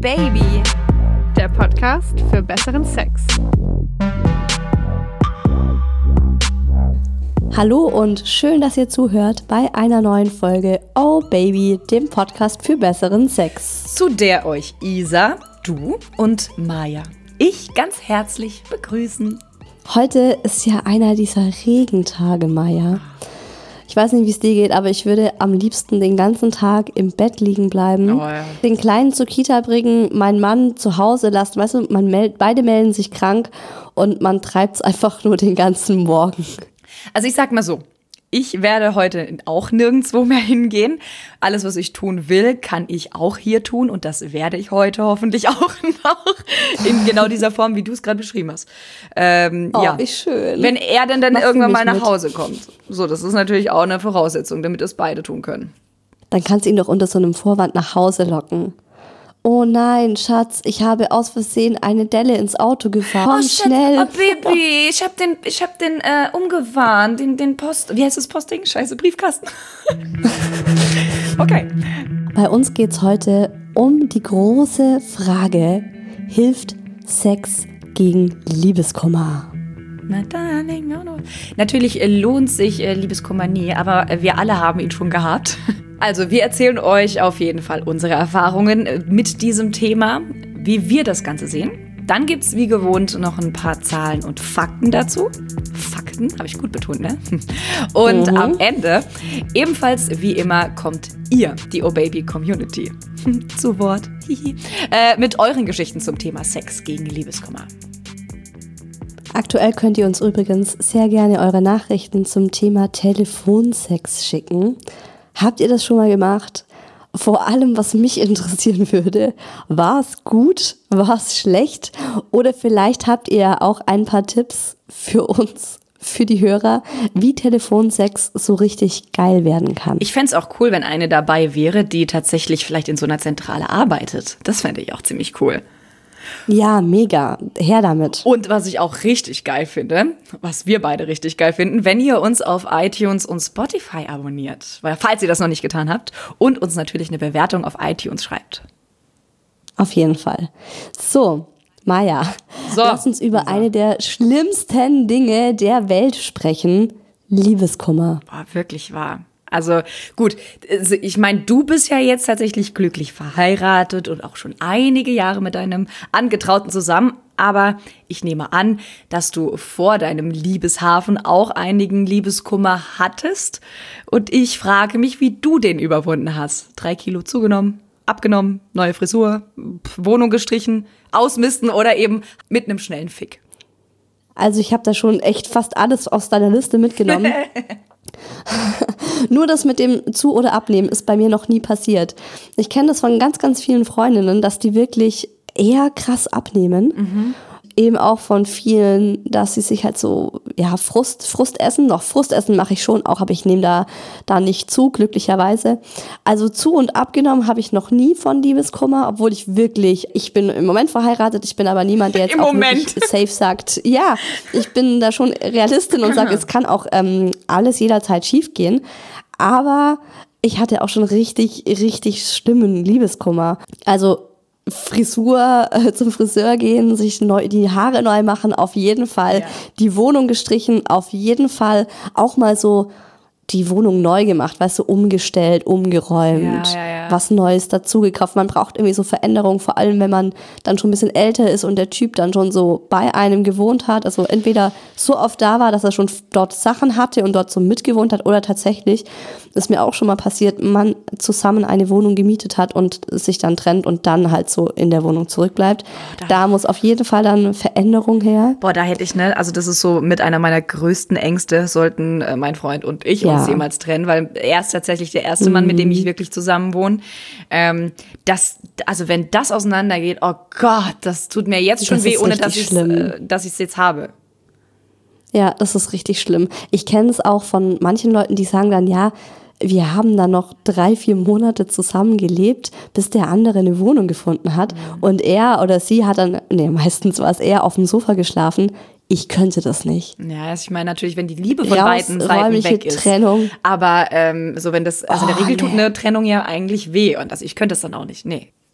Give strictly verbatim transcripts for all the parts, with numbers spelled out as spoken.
Baby, der Podcast für besseren Sex. Hallo und schön, dass ihr zuhört bei einer neuen Folge Oh Baby, dem Podcast für besseren Sex. Zu der euch Isa, du und Maja, ich ganz herzlich begrüßen. Heute ist ja einer dieser Regentage, Maja. Ich weiß nicht, wie es dir geht, aber ich würde am liebsten den ganzen Tag im Bett liegen bleiben, Oh ja. den Kleinen zur Kita bringen, meinen Mann zu Hause lassen. Weißt du, man meld, beide melden sich krank und man treibt es einfach nur den ganzen Morgen. Also ich sag mal so, ich werde heute auch nirgendwo mehr hingehen. Alles, was ich tun will, kann ich auch hier tun. Und das werde ich heute hoffentlich auch noch in genau dieser Form, wie du es gerade beschrieben hast. Ähm, Oh, ja. wie schön. Wenn er denn dann Machst du irgendwann mich mal nach mit? Hause kommt. So, das ist natürlich auch eine Voraussetzung, damit es beide tun können. Dann kannst du ihn doch unter so einem Vorwand nach Hause locken. Oh nein, Schatz, ich habe aus Versehen eine Delle ins Auto gefahren. Komm, schnell. Oh, Baby, ich hab den, ich hab den äh, umgefahren, den, den Post, wie heißt das Postding? Scheiße, Briefkasten. Okay. Bei uns geht's heute um die große Frage: Hilft Sex gegen Liebeskummer? Na, darling, no, no. Natürlich äh, lohnt sich äh, Liebeskummer nie, aber äh, wir alle haben ihn schon gehabt. Also wir erzählen euch auf jeden Fall unsere Erfahrungen äh, mit diesem Thema, wie wir das Ganze sehen. Dann gibt's wie gewohnt noch ein paar Zahlen und Fakten dazu. Fakten, habe ich gut betont, ne? Und Mhm. am Ende, ebenfalls wie immer, kommt ihr, die Oh Baby Community, zu Wort. äh, mit euren Geschichten zum Thema Sex gegen Liebeskummer. Aktuell könnt ihr uns übrigens sehr gerne eure Nachrichten zum Thema Telefonsex schicken. Habt ihr das schon mal gemacht? Vor allem, was mich interessieren würde, war es gut, war es schlecht? Oder vielleicht habt ihr ja auch ein paar Tipps für uns, für die Hörer, wie Telefonsex so richtig geil werden kann. Ich fände es auch cool, wenn eine dabei wäre, die tatsächlich vielleicht in so einer Zentrale arbeitet. Das fände ich auch ziemlich cool. Ja, mega. Her damit. Und was ich auch richtig geil finde, was wir beide richtig geil finden, wenn ihr uns auf iTunes und Spotify abonniert, weil falls ihr das noch nicht getan habt, und uns natürlich eine Bewertung auf iTunes schreibt. Auf jeden Fall. So, Maja, So. lass uns über eine der schlimmsten Dinge der Welt sprechen. Liebeskummer. Boah, wirklich wahr. Also gut, also ich meine, du bist ja jetzt tatsächlich glücklich verheiratet und auch schon einige Jahre mit deinem Angetrauten zusammen. Aber ich nehme an, dass du vor deinem Liebeshafen auch einigen Liebeskummer hattest. Und ich frage mich, wie du den überwunden hast. Drei Kilo zugenommen, abgenommen, neue Frisur, Wohnung gestrichen, ausmisten oder eben mit einem schnellen Fick. Also ich habe da schon echt fast alles aus deiner Liste mitgenommen. Nur das mit dem Zu- oder Abnehmen ist bei mir noch nie passiert. Ich kenne das von ganz, ganz vielen Freundinnen, dass die wirklich eher krass abnehmen. Mhm. Eben auch von vielen, dass sie sich halt so, ja, Frust, Frust essen. Noch Frust essen mache ich schon auch, aber ich nehme da, da nicht zu, glücklicherweise. Also zu- und abgenommen habe ich noch nie von Liebeskummer, obwohl ich wirklich, ich bin im Moment verheiratet, ich bin aber niemand, der jetzt Im auch Moment. wirklich safe sagt, ja, ich bin da schon Realistin und sage, es kann auch ähm, alles jederzeit schief gehen. Aber ich hatte auch schon richtig, richtig schlimmen Liebeskummer. Also Frisur, äh, zum Friseur gehen, sich neu, die Haare neu machen, auf jeden Fall. Ja. Die Wohnung gestrichen, auf jeden Fall. Auch mal so die Wohnung neu gemacht, weißt du, umgestellt, umgeräumt, Ja, ja, ja. was Neues dazugekauft. Man braucht irgendwie so Veränderungen, vor allem wenn man dann schon ein bisschen älter ist und der Typ dann schon so bei einem gewohnt hat. Also entweder so oft da war, dass er schon dort Sachen hatte und dort so mitgewohnt hat, oder tatsächlich, ist mir auch schon mal passiert, man zusammen eine Wohnung gemietet hat und sich dann trennt und dann halt so in der Wohnung zurückbleibt. da- Da muss auf jeden Fall dann Veränderung her. Boah, da hätte ich, ne, also das ist so mit einer meiner größten Ängste, sollten äh, mein Freund und ich Ja. uns jemals trennen, weil er ist tatsächlich der erste Mann, mit dem ich wirklich zusammen wohne. Ähm, das, also wenn das auseinandergeht, oh Gott, das tut mir jetzt schon Das weh, ist ohne dass richtig ich schlimm. äh, dass ich es jetzt habe. Ja, das ist richtig schlimm. Ich kenne es auch von manchen Leuten, die sagen dann, ja, wir haben dann noch drei, vier Monate zusammen gelebt, bis der andere eine Wohnung gefunden hat. Und er oder sie hat dann, nee, meistens war es eher auf dem Sofa geschlafen. Ich könnte das nicht. Ja, also ich meine natürlich, wenn die Liebe von Raus, beiden Seiten räumliche weg ist. Trennung. Aber ähm, so wenn das, also in der Oh, Regel tut nee. eine Trennung ja eigentlich weh und also ich könnte es dann auch nicht. Nee.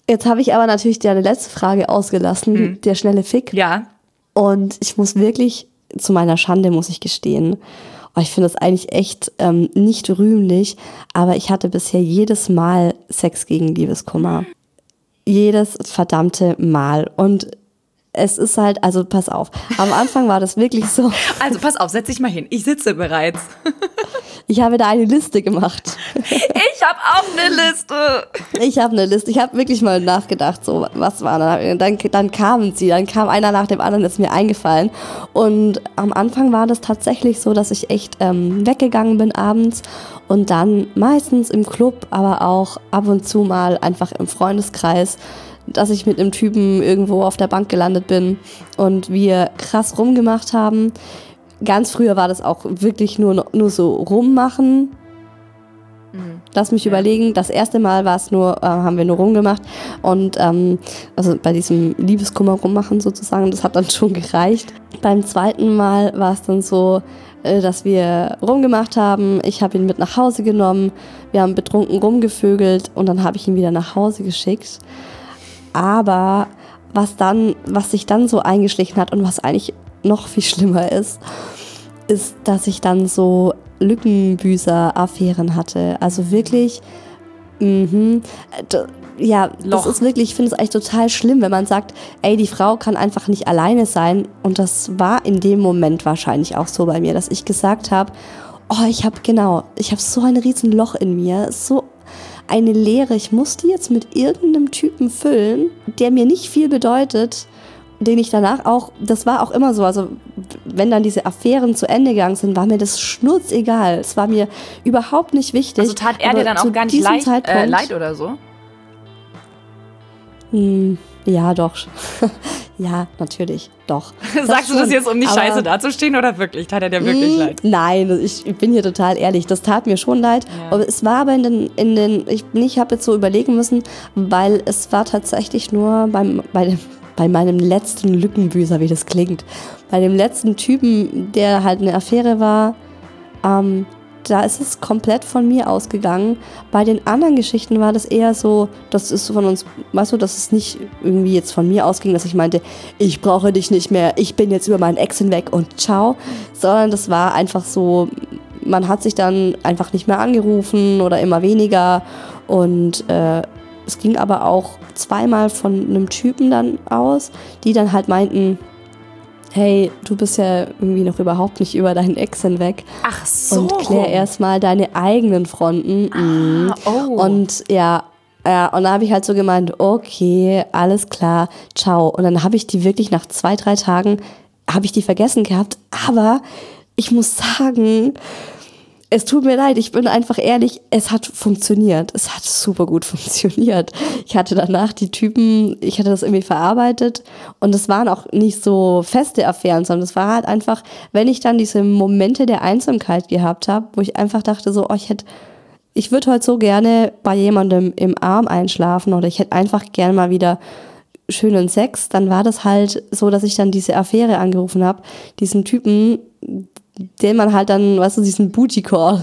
Jetzt habe ich aber natürlich deine letzte Frage ausgelassen, hm. der schnelle Fick. Ja. Und ich muss wirklich, zu meiner Schande muss ich gestehen, oh, ich finde das eigentlich echt ähm, nicht rühmlich, aber ich hatte bisher jedes Mal Sex gegen Liebeskummer. Jedes verdammte Mal. Und es ist halt, also pass auf, am Anfang war das wirklich so. Also pass auf, setz dich mal hin, ich sitze bereits. Ich habe da eine Liste gemacht. Ich habe auch eine Liste. Ich habe eine Liste. Ich habe wirklich mal nachgedacht, so was war dann. Dann, dann kamen sie, dann kam einer nach dem anderen, ist mir eingefallen. Und am Anfang war das tatsächlich so, dass ich echt ähm, weggegangen bin abends und dann meistens im Club, aber auch ab und zu mal einfach im Freundeskreis, dass ich mit einem Typen irgendwo auf der Bank gelandet bin und wir krass rumgemacht haben. Ganz früher war das auch wirklich nur, nur so rummachen. Mhm. Lass mich ja. überlegen. Das erste Mal war es nur, äh, haben wir nur rumgemacht. Und ähm, also bei diesem Liebeskummer rummachen sozusagen, das hat dann schon gereicht. Beim zweiten Mal war es dann so, äh, dass wir rumgemacht haben. Ich habe ihn mit nach Hause genommen. Wir haben betrunken rumgevögelt und dann habe ich ihn wieder nach Hause geschickt. Aber was dann, was sich dann so eingeschlichen hat und was eigentlich noch viel schlimmer ist, ist, dass ich dann so Lückenbüßer-Affären hatte. Also wirklich, mh, d- ja, Loch. Das ist wirklich, ich finde es eigentlich total schlimm, wenn man sagt, ey, die Frau kann einfach nicht alleine sein. Und das war in dem Moment wahrscheinlich auch so bei mir, dass ich gesagt habe, oh, ich habe genau, ich habe so ein riesen Loch in mir, so eine Leere, ich muss die jetzt mit irgendeinem Typen füllen, der mir nicht viel bedeutet, den ich danach auch, das war auch immer so, also wenn dann diese Affären zu Ende gegangen sind, war mir das schnurzegal. Es war mir überhaupt nicht wichtig. Also tat er dir dann auch gar nicht leid, äh, leid oder so? Hm, ja, doch. Ja, natürlich, doch. Sagst du das jetzt, um nicht aber scheiße dazustehen oder wirklich? Tat er dir wirklich mh, leid? Nein, ich bin hier total ehrlich. Das tat mir schon leid. Ja. Aber es war aber in den, in den ich, ich habe jetzt so überlegen müssen, weil es war tatsächlich nur beim, bei dem bei meinem letzten Lückenbüßer, wie das klingt, bei dem letzten Typen, der halt eine Affäre war, ähm, da ist es komplett von mir ausgegangen. Bei den anderen Geschichten war das eher so, das ist von uns, weißt du, dass es nicht irgendwie jetzt von mir ausging, dass ich meinte, ich brauche dich nicht mehr, ich bin jetzt über meinen Ex hinweg und ciao, sondern das war einfach so, man hat sich dann einfach nicht mehr angerufen oder immer weniger und äh, es ging aber auch zweimal von einem Typen dann aus, die dann halt meinten, hey, du bist ja irgendwie noch überhaupt nicht über deinen Ex hinweg. Ach so. Und klär erstmal deine eigenen Fronten. Ah, oh. Und ja, ja, und da habe ich halt so gemeint, okay, alles klar, ciao. Und dann habe ich die wirklich nach zwei, drei Tagen, habe ich die vergessen gehabt. Aber ich muss sagen, es tut mir leid, ich bin einfach ehrlich, es hat funktioniert. Es hat super gut funktioniert. Ich hatte danach die Typen, ich hatte das irgendwie verarbeitet und es waren auch nicht so feste Affären, sondern es war halt einfach, wenn ich dann diese Momente der Einsamkeit gehabt habe, wo ich einfach dachte so, oh, ich hätte, ich würde heute so gerne bei jemandem im Arm einschlafen oder ich hätte einfach gerne mal wieder schönen Sex, dann war das halt so, dass ich dann diese Affäre angerufen habe, diesen Typen, den man halt dann, weißt du, diesen Booty-Call.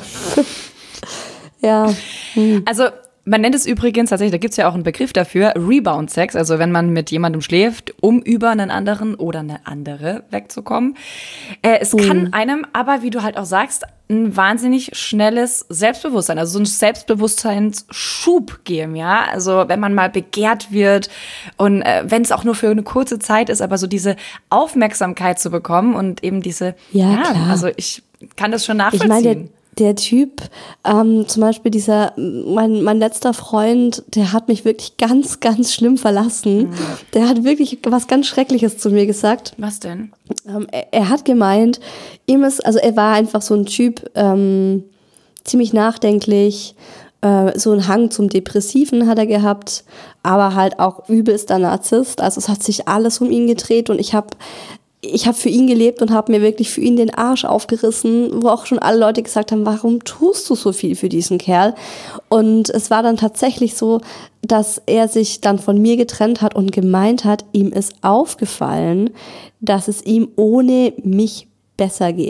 Ja. Hm. Also man nennt es übrigens tatsächlich, da gibt es ja auch einen Begriff dafür, Rebound-Sex, also wenn man mit jemandem schläft, um über einen anderen oder eine andere wegzukommen. Äh, es hm. kann einem aber, wie du halt auch sagst, ein wahnsinnig schnelles Selbstbewusstsein, also so ein Selbstbewusstseinsschub geben, ja. Also wenn man mal begehrt wird und äh, wenn es auch nur für eine kurze Zeit ist, aber so diese Aufmerksamkeit zu bekommen und eben diese, ja, ja klar. Also ich kann das schon nachvollziehen. Ich meine, der, der Typ, ähm, zum Beispiel dieser, mein, mein letzter Freund, der hat mich wirklich ganz, ganz schlimm verlassen. Mhm. Der hat wirklich was ganz Schreckliches zu mir gesagt. Was denn? Ähm, er, er hat gemeint, ihm ist, also er war einfach so ein Typ, ähm, ziemlich nachdenklich, äh, so einen Hang zum Depressiven hat er gehabt, aber halt auch übelster Narzisst. Also es hat sich alles um ihn gedreht und ich habe Ich habe für ihn gelebt und habe mir wirklich für ihn den Arsch aufgerissen, wo auch schon alle Leute gesagt haben, warum tust du so viel für diesen Kerl? Und es war dann tatsächlich so, dass er sich dann von mir getrennt hat und gemeint hat, ihm ist aufgefallen, dass es ihm ohne mich besser geht.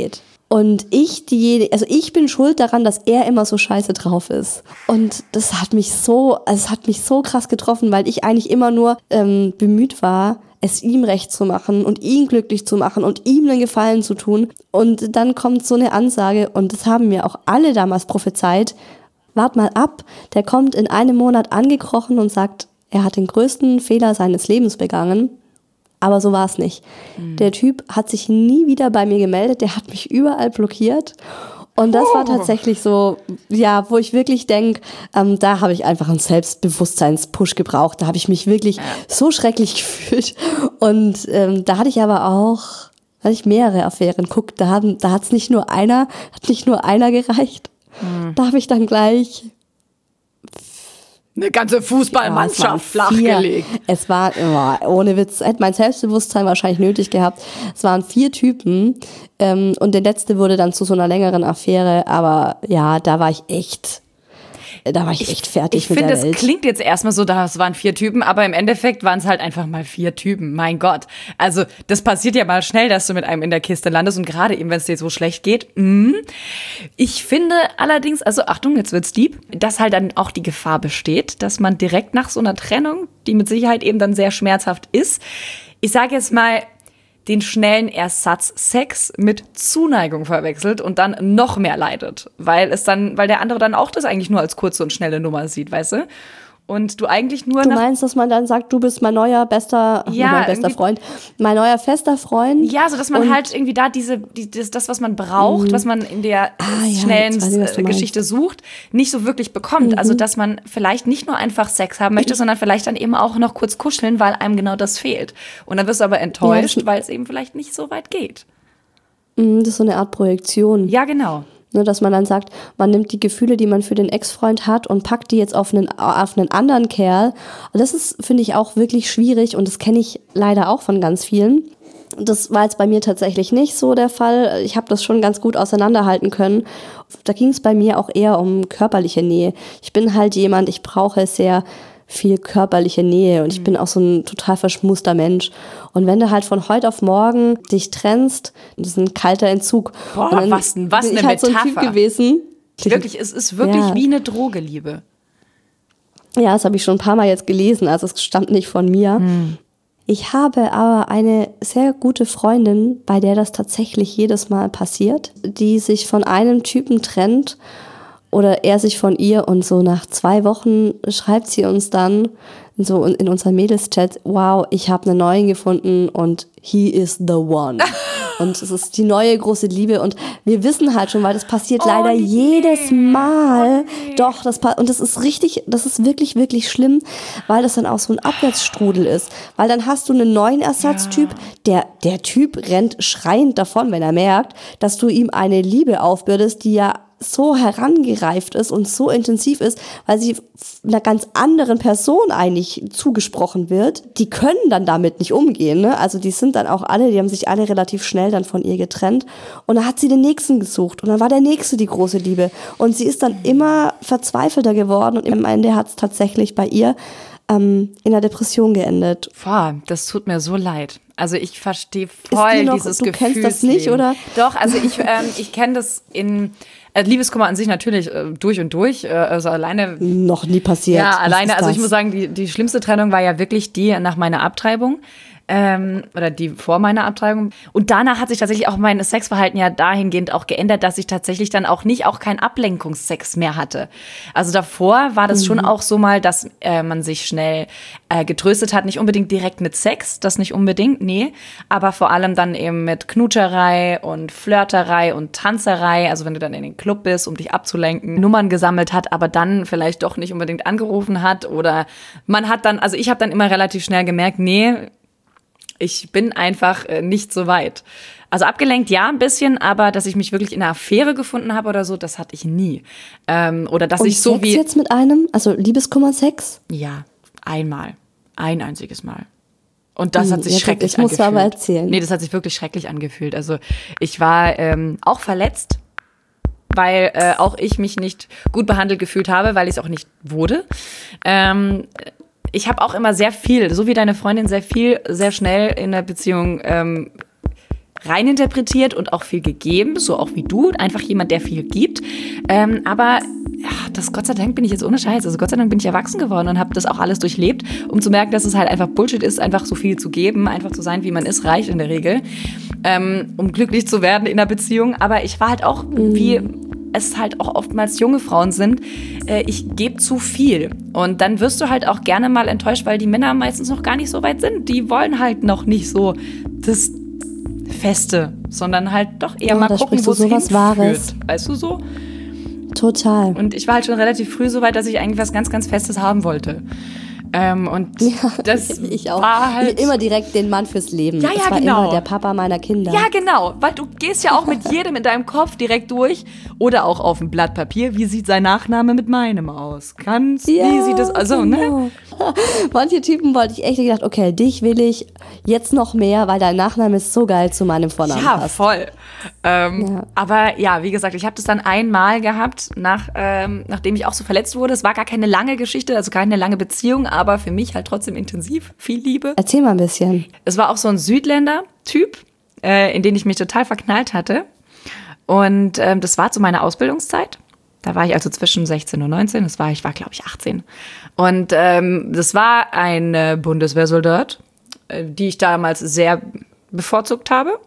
Und ich, diejenige, also ich bin schuld daran, dass er immer so scheiße drauf ist. Und das hat mich so, also es hat mich so krass getroffen, weil ich eigentlich immer nur ähm, bemüht war, es ihm recht zu machen und ihn glücklich zu machen und ihm einen Gefallen zu tun. Und dann kommt so eine Ansage, und das haben mir auch alle damals prophezeit, wart mal ab, der kommt in einem Monat angekrochen und sagt, er hat den größten Fehler seines Lebens begangen. Aber so war es nicht. Mhm. Der Typ hat sich nie wieder bei mir gemeldet, der hat mich überall blockiert. Und das oh. war tatsächlich so, ja, wo ich wirklich denke, ähm, da habe ich einfach einen Selbstbewusstseinspush gebraucht. Da habe ich mich wirklich ja. so schrecklich gefühlt. Und ähm, da hatte ich aber auch, hatte ich mehrere Affären. Guck, da, haben, da hat es nicht nur einer, hat nicht nur einer gereicht. Mhm. Da habe ich dann gleich eine ganze Fußballmannschaft ja, flachgelegt. Es war, oh, ohne Witz, hätte mein Selbstbewusstsein wahrscheinlich nötig gehabt. Es waren vier Typen ähm, und der letzte wurde dann zu so einer längeren Affäre, aber ja, da war ich echt, da war ich, ich echt fertig ich mit find, der Welt. Ich finde, es klingt jetzt erstmal so, das waren vier Typen, aber im Endeffekt waren es halt einfach mal vier Typen. Mein Gott. Also das passiert ja mal schnell, dass du mit einem in der Kiste landest und gerade eben, wenn es dir so schlecht geht. Mh. Ich finde allerdings, also Achtung, jetzt wird's deep, dass halt dann auch die Gefahr besteht, dass man direkt nach so einer Trennung, die mit Sicherheit eben dann sehr schmerzhaft ist, ich sage jetzt mal, den schnellen Ersatzsex mit Zuneigung verwechselt und dann noch mehr leidet, weil es dann, weil der andere dann auch das eigentlich nur als kurze und schnelle Nummer sieht, weißt du? Und du eigentlich nur Du meinst, dass man dann sagt, du bist mein neuer bester, ja, mein bester Freund, mein neuer fester Freund. Ja, so dass man halt irgendwie da diese, die, das, das, was man braucht, mm. was man in der ah, ja, schnellen ich, Geschichte sucht, nicht so wirklich bekommt. Mhm. Also dass man vielleicht nicht nur einfach Sex haben möchte, sondern vielleicht dann eben auch noch kurz kuscheln, weil einem genau das fehlt. Und dann wirst du aber enttäuscht, ja, weil es eben vielleicht nicht so weit geht. Das ist so eine Art Projektion. Ja, genau. Ne, dass man dann sagt, man nimmt die Gefühle, die man für den Ex-Freund hat und packt die jetzt auf einen, auf einen anderen Kerl. Und das ist, finde ich, auch wirklich schwierig und das kenne ich leider auch von ganz vielen. Das war jetzt bei mir tatsächlich nicht so der Fall. Ich habe das schon ganz gut auseinanderhalten können. Da ging es bei mir auch eher um körperliche Nähe. Ich bin halt jemand, ich brauche sehr viel körperliche Nähe und ich bin auch so ein total verschmuster Mensch. Und wenn du halt von heute auf morgen dich trennst, das ist ein kalter Entzug. Boah, und was, was bin eine ich halt Metapher. So ein Typ gewesen. Wirklich, es ist wirklich ja. wie eine Droge, Liebe. Ja, das habe ich schon ein paar Mal jetzt gelesen, also es stammt nicht von mir. Hm. Ich habe aber eine sehr gute Freundin, bei der das tatsächlich jedes Mal passiert, die sich von einem Typen trennt oder er sich von ihr und so nach zwei Wochen schreibt sie uns dann so in unserem Mädels-Chat, wow, ich habe einen neuen gefunden und he is the one. Und es ist die neue große Liebe und wir wissen halt schon, weil das passiert oh, leider nee. jedes Mal. Oh, nee. Doch, das und das ist richtig, das ist wirklich, wirklich schlimm, weil das dann auch so ein Abwärtsstrudel ist. Weil dann hast du einen neuen Ersatztyp, ja. der, der Typ rennt schreiend davon, wenn er merkt, dass du ihm eine Liebe aufbürdest, die ja so herangereift ist und so intensiv ist, weil sie einer ganz anderen Person eigentlich zugesprochen wird. Die können dann damit nicht umgehen, ne? Also die sind dann auch alle, die haben sich alle relativ schnell dann von ihr getrennt und dann hat sie den Nächsten gesucht und dann war der Nächste die große Liebe und sie ist dann immer verzweifelter geworden und am Ende hat es tatsächlich bei ihr ähm, in der Depression geendet. Boah, das tut mir so leid. Also ich verstehe voll noch, dieses du Gefühl. Du kennst das nicht, oder? Doch, also ich, ähm, ich kenne das in äh, Liebeskummer an sich natürlich äh, durch und durch. Äh, also alleine. Noch nie passiert. Ja, alleine. Also ich muss sagen, die, die schlimmste Trennung war ja wirklich die nach meiner Abtreibung. Ähm, oder die vor meiner Abtreibung. Und danach hat sich tatsächlich auch mein Sexverhalten ja dahingehend auch geändert, dass ich tatsächlich dann auch nicht, auch keinen Ablenkungssex mehr hatte. Also davor war das mhm. schon auch so mal, dass äh, man sich schnell äh, getröstet hat, nicht unbedingt direkt mit Sex, das nicht unbedingt, nee, aber vor allem dann eben mit Knutscherei und Flirterei und Tanzerei, also wenn du dann in den Club bist, um dich abzulenken, Nummern gesammelt hat, aber dann vielleicht doch nicht unbedingt angerufen hat oder man hat dann, also ich habe dann immer relativ schnell gemerkt, nee, ich bin einfach äh, nicht so weit. Also abgelenkt, ja, ein bisschen, aber dass ich mich wirklich in einer Affäre gefunden habe oder so, das hatte ich nie. Ähm, oder dass Und ich so Sex wie jetzt mit einem? Also Liebeskummer-Sex? Ja, einmal. Ein einziges Mal. Und das hm, hat sich ja, schrecklich ich muss angefühlt. aber erzählen. Nee, das hat sich wirklich schrecklich angefühlt. Also ich war ähm, auch verletzt, weil äh, auch ich mich nicht gut behandelt gefühlt habe, weil ich es auch nicht wurde. Ähm, Ich habe auch immer sehr viel, so wie deine Freundin, sehr viel, sehr schnell in der Beziehung ähm, reininterpretiert und auch viel gegeben, so auch wie du, einfach jemand, der viel gibt. Ähm, aber ja, das Gott sei Dank bin ich jetzt ohne Scheiß, also Gott sei Dank bin ich erwachsen geworden und habe das auch alles durchlebt, um zu merken, dass es halt einfach Bullshit ist, einfach so viel zu geben, einfach zu sein, wie man ist, reicht in der Regel, ähm, um glücklich zu werden in einer Beziehung. Aber ich war halt auch, wie es halt auch oftmals junge Frauen sind, äh, ich gebe zu viel. Und dann wirst du halt auch gerne mal enttäuscht, weil die Männer meistens noch gar nicht so weit sind. Die wollen halt noch nicht so das Feste, sondern halt doch eher Oh, mal da gucken, sprichst wo du es sowas hinführt. Wahres. Weißt du so? Total. Und ich war halt schon relativ früh so weit, dass ich eigentlich was ganz, ganz Festes haben wollte. Ähm, und Ja, das ich auch. war halt... Immer direkt den Mann fürs Leben. Ja, ja, das war genau. immer der Papa meiner Kinder. Ja, genau, weil du gehst ja auch mit jedem in deinem Kopf direkt durch oder auch auf ein Blatt Papier. Wie sieht sein Nachname mit meinem aus? Kannst, Ja, wie sieht das, also, ne? genau. Manche Typen wollte ich echt gedacht, okay, dich will ich jetzt noch mehr, weil dein Nachname ist so geil zu meinem Vornamen Ja, passt. voll. Ähm, Ja. Aber ja, wie gesagt, ich habe das dann einmal gehabt, nach, ähm, nachdem ich auch so verletzt wurde. Es war gar keine lange Geschichte, also keine lange Beziehung, aber für mich halt trotzdem intensiv, viel Liebe. Erzähl mal ein bisschen. Es war auch so ein Südländer-Typ, äh, in den ich mich total verknallt hatte. Und ähm, das war zu meiner Ausbildungszeit. Da war ich also zwischen sechzehn und neunzehn. Das war, ich war, glaube ich, achtzehn. Und ähm, das war ein äh, Bundeswehrsoldat, äh, die ich damals sehr bevorzugt habe.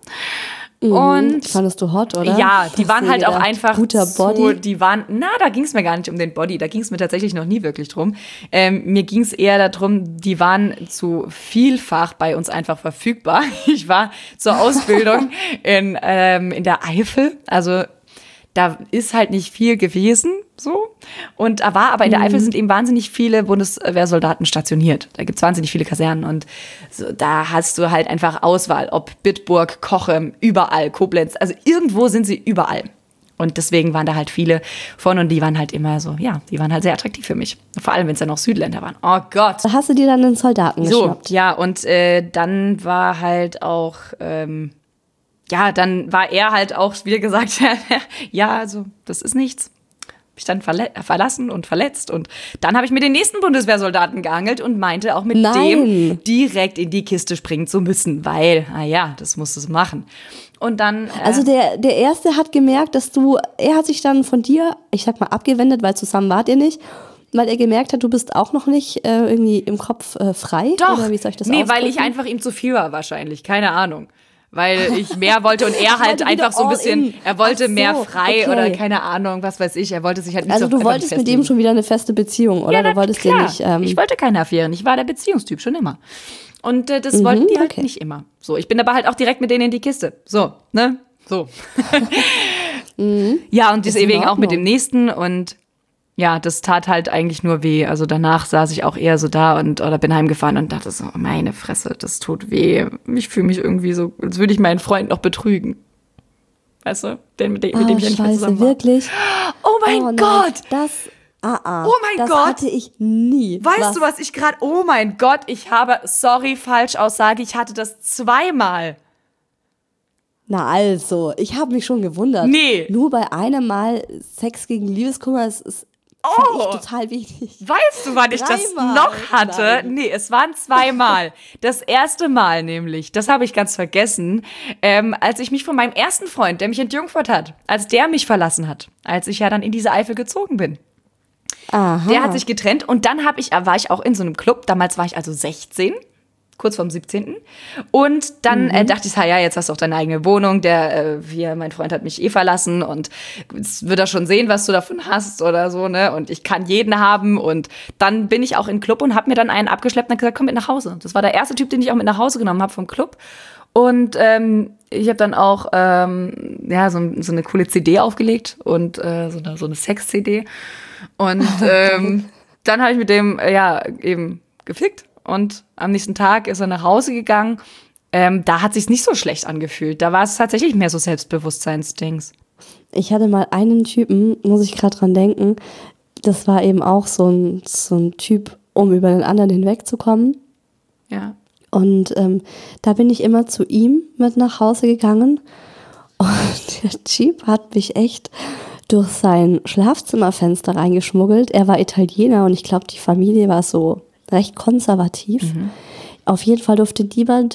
Und Fandest du hot, oder? ja, die Hast waren du halt auch gedacht, einfach guter so, Body. die waren, na, da ging es mir gar nicht um den Body, da ging es mir tatsächlich noch nie wirklich drum. Ähm, mir ging es eher darum, die waren zu vielfach bei uns einfach verfügbar. Ich war zur Ausbildung in, ähm, in der Eifel, also da ist halt nicht viel gewesen, so. Und da war, aber in der Eifel sind eben wahnsinnig viele Bundeswehrsoldaten stationiert. Da gibt es wahnsinnig viele Kasernen und so, da hast du halt einfach Auswahl, ob Bitburg, Cochem, überall, Koblenz, also irgendwo sind sie überall. Und deswegen waren da halt viele von und die waren halt immer so, ja, die waren halt sehr attraktiv für mich. Vor allem, wenn es dann noch Südländer waren. Oh Gott. Da hast du dir dann einen Soldaten So, geschnappt. ja, und äh, dann war halt auch, ähm, ja, dann war er halt auch, wie gesagt, ja, also das ist nichts. Hab ich dann verle- verlassen und verletzt und dann habe ich mit den nächsten Bundeswehrsoldaten geangelt und meinte auch mit Nein. dem direkt in die Kiste springen zu müssen, weil, naja, das musst du machen. Und dann... Äh, Also der, der Erste hat gemerkt, dass du, er hat sich dann von dir, ich sag mal, abgewendet, weil zusammen wart ihr nicht, weil er gemerkt hat, du bist auch noch nicht äh, irgendwie im Kopf äh, frei? Doch, Oder wie soll ich das nee, weil ausdrücken? ich einfach ihm zu viel war wahrscheinlich, keine Ahnung. Weil ich mehr wollte und er halt Wollte einfach wieder so ein all bisschen, in. er wollte Ach so, mehr frei okay. oder keine Ahnung, was weiß ich, er wollte sich halt nicht Also so du einfach wolltest mit festlegen. dem schon wieder eine feste Beziehung, oder? Ja, du na, wolltest klar. den nicht... Ähm, ich wollte keine Affären, ich war der Beziehungstyp, schon immer. Und äh, das wollten die halt okay. nicht immer. So, ich bin aber halt auch direkt mit denen in die Kiste. So, ne? So. Ja, und Ist deswegen in auch mit Ordnung. dem nächsten und ja, das tat halt eigentlich nur weh. Also danach saß ich auch eher so da und oder bin heimgefahren und dachte so, meine Fresse, das tut weh. Ich fühle mich irgendwie so, als würde ich meinen Freund noch betrügen. Weißt du, den, mit dem, mit dem oh, ich ja nicht mehr scheiße, zusammen war. wirklich? Oh mein oh, nein, Gott! Das, ah, ah, Oh mein das Gott! hatte ich nie. Weißt du, was ich gerade, oh mein Gott, ich habe, sorry, Falschaussage, ich hatte das zweimal. Na also, ich habe mich schon gewundert. Nee. Nur bei einem Mal Sex gegen Liebeskummer ist, ist Oh. finde ich total wichtig. Weißt du, wann ich das Dreimal. noch hatte? Nein. Nee, es waren zweimal. Das erste Mal nämlich, das habe ich ganz vergessen, ähm, als ich mich von meinem ersten Freund, der mich entjungfert hat, als der mich verlassen hat, als ich ja dann in diese Eifel gezogen bin. Aha. Der hat sich getrennt und dann hab ich, war ich auch in so einem Club, damals war ich also sechzehn, kurz vorm siebzehnten Und dann Mhm. äh, dachte ich, ja, jetzt hast du auch deine eigene Wohnung, der, äh, hier, mein Freund hat mich eh verlassen und jetzt wird er schon sehen, was du davon hast oder so, ne, und ich kann jeden haben und dann bin ich auch in den Club und hab mir dann einen abgeschleppt und hab gesagt, komm mit nach Hause. Das war der erste Typ, den ich auch mit nach Hause genommen habe vom Club und ähm, ich habe dann auch ähm, ja, so, so eine coole C D aufgelegt und äh, so eine, so eine Sex-C D und ähm, dann habe ich mit dem, äh, ja, eben gefickt. Und am nächsten Tag ist er nach Hause gegangen. Ähm, da hat sich's nicht so schlecht angefühlt. Da war es tatsächlich mehr so Selbstbewusstseinsdings. Ich hatte mal einen Typen, muss ich gerade dran denken, das war eben auch so ein, so ein Typ, um über den anderen hinwegzukommen. Ja. Und ähm, da bin ich immer zu ihm mit nach Hause gegangen. Und der Typ hat mich echt durch sein Schlafzimmerfenster reingeschmuggelt. Er war Italiener und ich glaube, die Familie war so recht konservativ. Mhm. Auf jeden Fall durfte niemand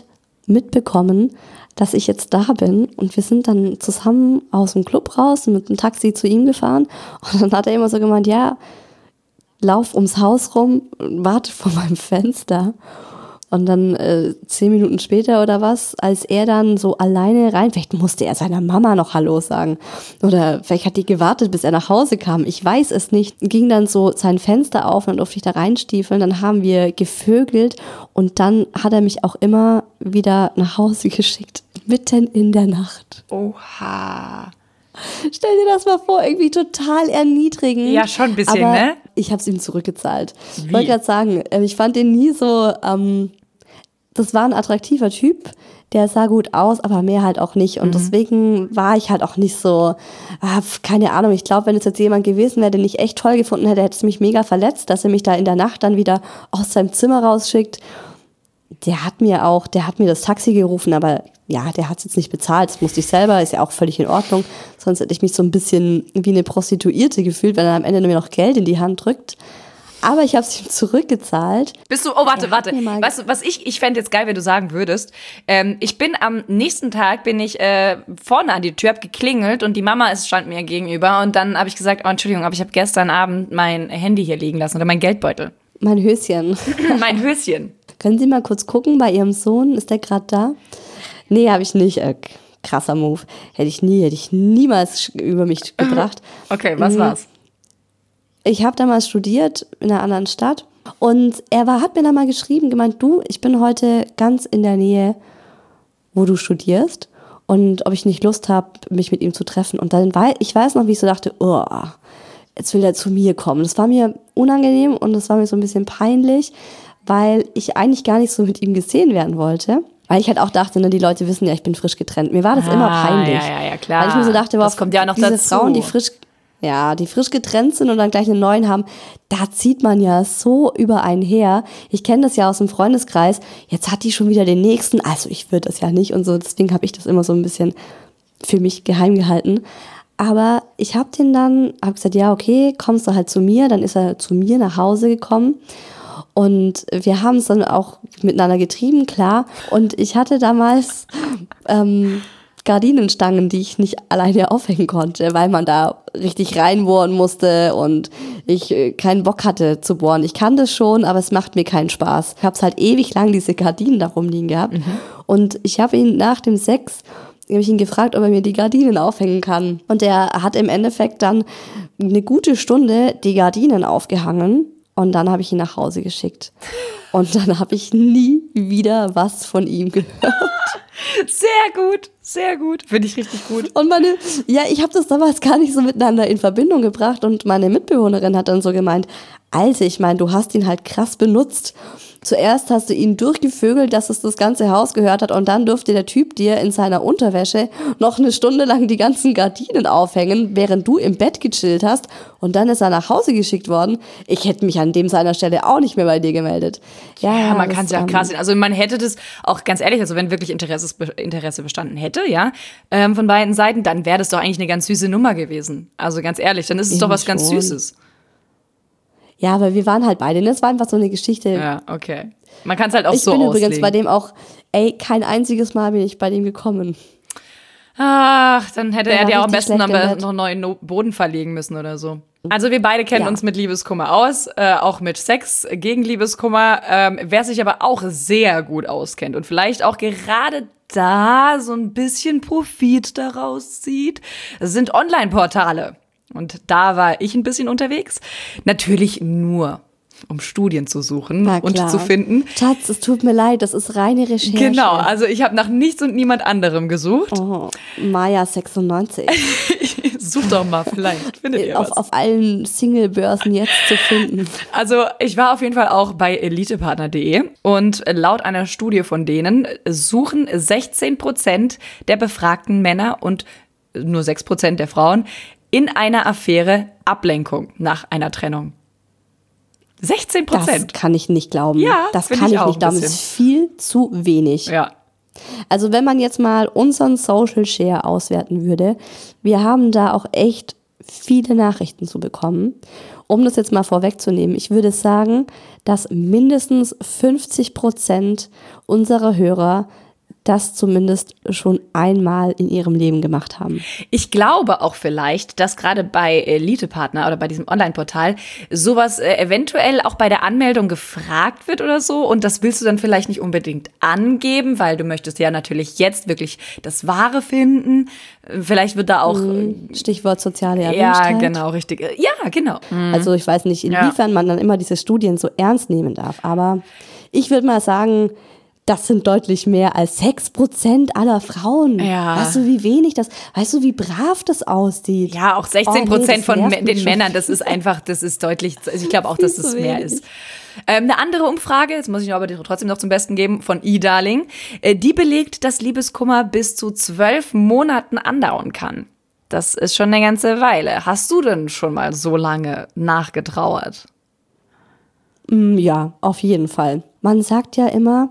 mitbekommen, dass ich jetzt da bin. Und wir sind dann zusammen aus dem Club raus und mit dem Taxi zu ihm gefahren. Und dann hat er immer so gemeint, ja, lauf ums Haus rum und warte vor meinem Fenster. Und dann äh, zehn Minuten später oder was, als er dann so alleine rein, vielleicht musste er seiner Mama noch Hallo sagen oder vielleicht hat die gewartet, bis er nach Hause kam, ich weiß es nicht, ging dann so sein Fenster auf und dann durfte ich da reinstiefeln, dann haben wir gevögelt und dann hat er mich auch immer wieder nach Hause geschickt, mitten in der Nacht. Oha. Stell dir das mal vor, irgendwie total erniedrigend. Ja, schon ein bisschen, aber ne? Ich habe es ihm zurückgezahlt. Wie? Ich wollte gerade sagen, ich fand den nie so, ähm, das war ein attraktiver Typ, der sah gut aus, aber mehr halt auch nicht. Und mhm. deswegen war ich halt auch nicht so, ah, keine Ahnung, ich glaube, wenn es jetzt jemand gewesen wäre, den ich echt toll gefunden hätte, hätte es mich mega verletzt, dass er mich da in der Nacht dann wieder aus seinem Zimmer rausschickt. Der hat mir auch, der hat mir das Taxi gerufen, aber ja, der hat es jetzt nicht bezahlt, das musste ich selber, ist ja auch völlig in Ordnung. Sonst hätte ich mich so ein bisschen wie eine Prostituierte gefühlt, wenn er am Ende mir noch Geld in die Hand drückt. Aber ich habe es ihm zurückgezahlt. Bist du, oh warte, warte. Weißt du, was ich, ich fände jetzt geil, wenn du sagen würdest, ähm, ich bin am nächsten Tag, bin ich äh, vorne an die Tür, hab geklingelt und die Mama ist, stand mir gegenüber und dann habe ich gesagt, oh Entschuldigung, aber ich habe gestern Abend mein Handy hier liegen lassen oder mein Geldbeutel. Mein Höschen. Mein Höschen. Können Sie mal kurz gucken bei Ihrem Sohn, ist der gerade da? Nee, habe ich nicht. Äh, krasser Move. Hätte ich nie, hätte ich niemals über mich gebracht. Okay, was war's? Ich habe damals studiert in einer anderen Stadt und er war, hat mir dann mal geschrieben, gemeint, du, ich bin heute ganz in der Nähe, wo du studierst und ob ich nicht Lust habe, mich mit ihm zu treffen. Und dann war ich weiß noch, wie ich so dachte, oh, jetzt will er zu mir kommen. Das war mir unangenehm und das war mir so ein bisschen peinlich, weil ich eigentlich gar nicht so mit ihm gesehen werden wollte. Weil ich halt auch dachte, ne, die Leute wissen ja, ich bin frisch getrennt. Mir war das ah, immer peinlich. Ja, ja, ja, klar. Weil ich mir so dachte, das kommt ja noch diese dazu. Frauen, die frisch, ja, die frisch getrennt sind und dann gleich einen neuen haben, da zieht man ja so über einen her. Ich kenne das ja aus dem Freundeskreis. Jetzt hat die schon wieder den nächsten. Also ich würde das ja nicht und so. Deswegen habe ich das immer so ein bisschen für mich geheim gehalten. Aber ich habe den dann, habe gesagt, ja, okay, kommst du halt zu mir. Dann ist er zu mir nach Hause gekommen. Und wir haben es dann auch miteinander getrieben, klar. Und ich hatte damals ähm, Gardinenstangen, die ich nicht alleine aufhängen konnte, weil man da richtig reinbohren musste und ich äh, keinen Bock hatte zu bohren. Ich kann das schon, aber es macht mir keinen Spaß. Ich habe es halt ewig lang diese Gardinen da rumliegen gehabt. Mhm. Und ich habe ihn nach dem Sex, habe ich ihn gefragt, ob er mir die Gardinen aufhängen kann. Und er hat im Endeffekt dann eine gute Stunde die Gardinen aufgehangen. Und dann habe ich ihn nach Hause geschickt. Und dann habe ich nie wieder was von ihm gehört. Sehr gut, sehr gut. Finde ich richtig gut. Und meine, ja, ich habe das damals gar nicht so miteinander in Verbindung gebracht. Und meine Mitbewohnerin hat dann so gemeint, Alter, ich meine, du hast ihn halt krass benutzt. Zuerst hast du ihn durchgevögelt, dass es das ganze Haus gehört hat und dann durfte der Typ dir in seiner Unterwäsche noch eine Stunde lang die ganzen Gardinen aufhängen, während du im Bett gechillt hast und dann ist er nach Hause geschickt worden. Ich hätte mich an dem seiner Stelle auch nicht mehr bei dir gemeldet. Ja, ja man kann es ja ähm, krass sehen. Also man hätte das auch ganz ehrlich, also wenn wirklich Interesse, Interesse bestanden hätte, ja, ähm, von beiden Seiten, dann wäre das doch eigentlich eine ganz süße Nummer gewesen. Also ganz ehrlich, dann ist es doch was ganz Süßes. Ja, aber wir waren halt beide, ne? Es war einfach so eine Geschichte. Ja, okay. Man kann es halt auch ich so auslegen. Ich bin übrigens bei dem auch, ey, kein einziges Mal bin ich bei dem gekommen. Ach, dann hätte Der er dir auch am besten noch einen neuen Boden verlegen müssen oder so. Also wir beide kennen ja. uns mit Liebeskummer aus, äh, auch mit Sex gegen Liebeskummer. Ähm, wer sich aber auch sehr gut auskennt und vielleicht auch gerade da so ein bisschen Profit daraus zieht, sind Online-Portale. Und da war ich ein bisschen unterwegs. Natürlich nur, um Studien zu suchen und zu finden. Schatz, es tut mir leid, das ist reine Recherche. Genau, also ich habe nach nichts und niemand anderem gesucht. Oh, Maya sechsundneunzig. Such doch mal, vielleicht findet ihr auf, was. Auf allen Single-Börsen jetzt zu finden. Also ich war auf jeden Fall auch bei elitepartner punkt de und laut einer Studie von denen suchen sechzehn Prozent der befragten Männer und nur sechs Prozent der Frauen in einer Affäre Ablenkung nach einer Trennung. sechzehn Prozent. Das kann ich nicht glauben. Ja, das kann ich, ich nicht glauben. Das ist viel zu wenig. Ja. Also wenn man jetzt mal unseren Social Share auswerten würde, wir haben da auch echt viele Nachrichten zu bekommen. Um das jetzt mal vorwegzunehmen, ich würde sagen, dass mindestens fünfzig Prozent unserer Hörer das zumindest schon einmal in ihrem Leben gemacht haben. Ich glaube auch vielleicht, dass gerade bei Elite-Partner oder bei diesem Online-Portal sowas äh, eventuell auch bei der Anmeldung gefragt wird oder so. Und das willst du dann vielleicht nicht unbedingt angeben, weil du möchtest ja natürlich jetzt wirklich das Wahre finden. Vielleicht wird da auch... Stichwort soziale Ja, Erwünschtheit. genau, richtig. Ja, genau. Also ich weiß nicht, inwiefern ja. man dann immer diese Studien so ernst nehmen darf. Aber ich würde mal sagen, das sind deutlich mehr als sechs Prozent aller Frauen. Ja. Weißt du, wie wenig das, weißt du, wie brav das aussieht? Ja, auch sechzehn Prozent oh, nee, von den schon. Männern, das ist einfach, das ist deutlich, also ich glaube auch, dass es mehr ist. Ähm, eine andere Umfrage, jetzt muss ich aber trotzdem noch zum Besten geben, von eDarling, äh, die belegt, dass Liebeskummer bis zu zwölf Monaten andauern kann. Das ist schon eine ganze Weile. Hast du denn schon mal so lange nachgetrauert? Ja, auf jeden Fall. Man sagt ja immer,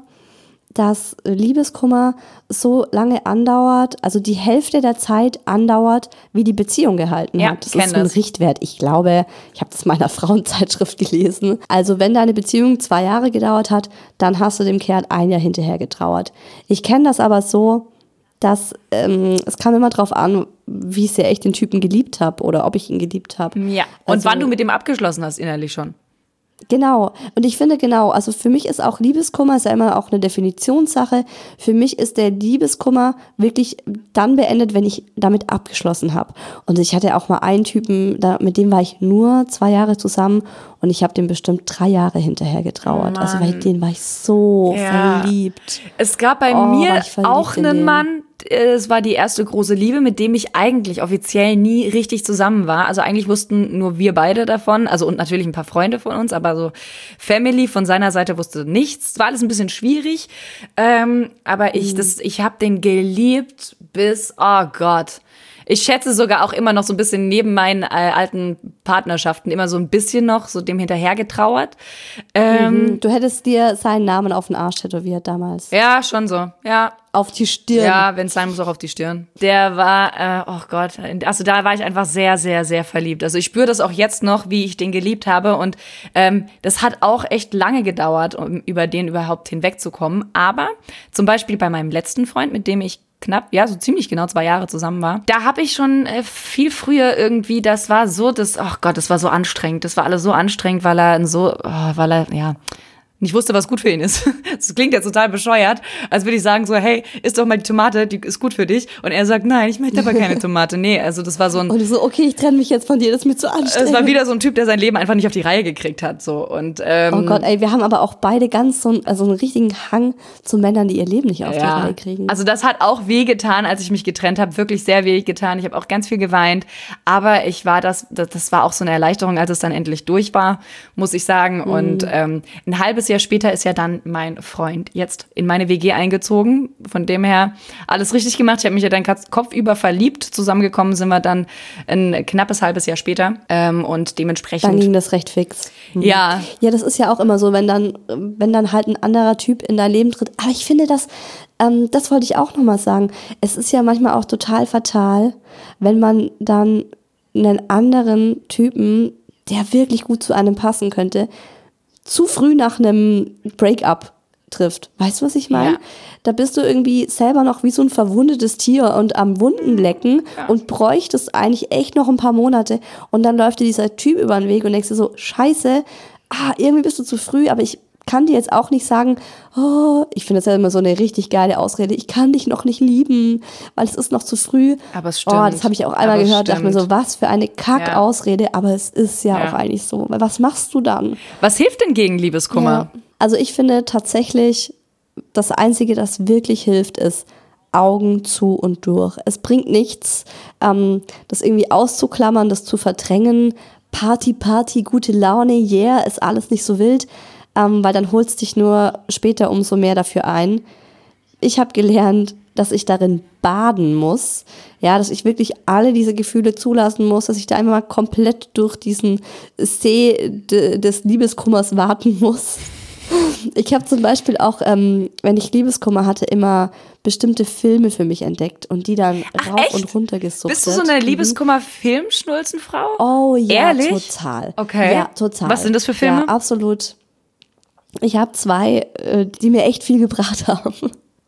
dass Liebeskummer so lange andauert, also die Hälfte der Zeit andauert, wie die Beziehung gehalten ja, hat. Das ist so ein das. Richtwert. Ich glaube, ich habe das in meiner Frauenzeitschrift gelesen. Also wenn deine Beziehung zwei Jahre gedauert hat, dann hast du dem Kerl ein Jahr hinterher getrauert. Ich kenne das aber so, dass ähm, es kam immer drauf an, wie sehr ich den Typen geliebt habe oder ob ich ihn geliebt habe. Ja, und also, wann du mit dem abgeschlossen hast innerlich schon. Genau. Und ich finde genau, also für mich ist auch Liebeskummer, ist ja immer auch eine Definitionssache. Für mich ist der Liebeskummer wirklich dann beendet, wenn ich damit abgeschlossen habe. Und ich hatte auch mal einen Typen, da, mit dem war ich nur zwei Jahre zusammen und ich habe dem bestimmt drei Jahre hinterher getrauert. Mann. Also weil den war ich so ja. verliebt. Es gab bei oh, mir auch einen den. Mann, es war die erste große Liebe, mit dem ich eigentlich offiziell nie richtig zusammen war. Also eigentlich wussten nur wir beide davon, also und natürlich ein paar Freunde von uns, aber so Family von seiner Seite wusste nichts. Es war alles ein bisschen schwierig, ähm, aber ich, das, ich habe den geliebt bis, oh Gott. Ich schätze sogar auch immer noch so ein bisschen neben meinen äh, alten Partnerschaften immer so ein bisschen noch so dem hinterher getrauert. Ähm, mhm. Du hättest dir seinen Namen auf den Arsch tätowiert damals. Ja, schon so, ja. Auf die Stirn. Ja, wenn es sein muss, auch auf die Stirn. Der war, äh, oh Gott, also da war ich einfach sehr, sehr, sehr verliebt. Also ich spüre das auch jetzt noch, wie ich den geliebt habe. Und ähm, das hat auch echt lange gedauert, um über den überhaupt hinwegzukommen. Aber zum Beispiel bei meinem letzten Freund, mit dem ich knapp, ja, so ziemlich genau zwei Jahre zusammen war. Da habe ich schon äh, viel früher irgendwie, das war so, das, oh Gott, das war so anstrengend. Das war alles so anstrengend, weil er so, oh, weil er, ja, nicht wusste, was gut für ihn ist. Das klingt jetzt total bescheuert, als würde ich sagen so, hey, isst doch mal die Tomate, die ist gut für dich. Und er sagt, nein, ich möchte aber keine Tomate. Nee, also das war so ein... Und so, okay, ich trenne mich jetzt von dir, das ist mir zu anstrengend. Es war wieder so ein Typ, der sein Leben einfach nicht auf die Reihe gekriegt hat. So. Und, ähm, oh Gott, ey, wir haben aber auch beide ganz so, also einen richtigen Hang zu Männern, die ihr Leben nicht auf ja. die Reihe kriegen. Also das hat auch wehgetan, als ich mich getrennt habe. Wirklich sehr wehgetan. Ich habe auch ganz viel geweint. Aber ich war das, das, das war auch so eine Erleichterung, als es dann endlich durch war, muss ich sagen. Mhm. Und ähm, ein halbes Jahr später ist ja dann mein Freund jetzt in meine W G eingezogen. Von dem her alles richtig gemacht. Ich habe mich ja dann kopfüber verliebt. Zusammengekommen sind wir dann ein knappes halbes Jahr später. Ähm, und dementsprechend... Dann ging das recht fix. Mhm. Ja. Ja, das ist ja auch immer so, wenn dann, wenn dann halt ein anderer Typ in dein Leben tritt. Aber ich finde das, ähm, das wollte ich auch nochmal sagen. Es ist ja manchmal auch total fatal, wenn man dann einen anderen Typen, der wirklich gut zu einem passen könnte, zu früh nach einem Break-up trifft. Weißt du, was ich meine? Ja. Da bist du irgendwie selber noch wie so ein verwundetes Tier und am Wunden lecken ja. und bräuchtest eigentlich echt noch ein paar Monate und dann läuft dir dieser Typ über den Weg und denkst dir so, scheiße, ah, irgendwie bist du zu früh, aber ich kann dir jetzt auch nicht sagen, oh, ich finde das ja immer so eine richtig geile Ausrede, ich kann dich noch nicht lieben, weil es ist noch zu früh. Aber es stimmt. Oh, das habe ich auch einmal aber gehört, dachte mir so, was für eine Kack-Ausrede, ja. aber es ist ja, ja auch eigentlich so. Was machst du dann? Was hilft denn gegen Liebeskummer? Ja. Also ich finde tatsächlich, das Einzige, das wirklich hilft, ist Augen zu und durch. Es bringt nichts, ähm, das irgendwie auszuklammern, das zu verdrängen. Party, Party, gute Laune, yeah, ist alles nicht so wild. Ähm, weil dann holst dich nur später umso mehr dafür ein. Ich habe gelernt, dass ich darin baden muss, ja, dass ich wirklich alle diese Gefühle zulassen muss, dass ich da einmal komplett durch diesen See de, des Liebeskummers warten muss. Ich habe zum Beispiel auch, ähm, wenn ich Liebeskummer hatte, immer bestimmte Filme für mich entdeckt und die dann Ach, rauf echt? und runter gesuchtet. Bist du so eine Liebeskummer-Filmschnulzenfrau? Oh ja, Ehrlich? total. Okay. Ja, total. Was sind das für Filme? Ja, absolut. Ich habe zwei, die mir echt viel gebracht haben.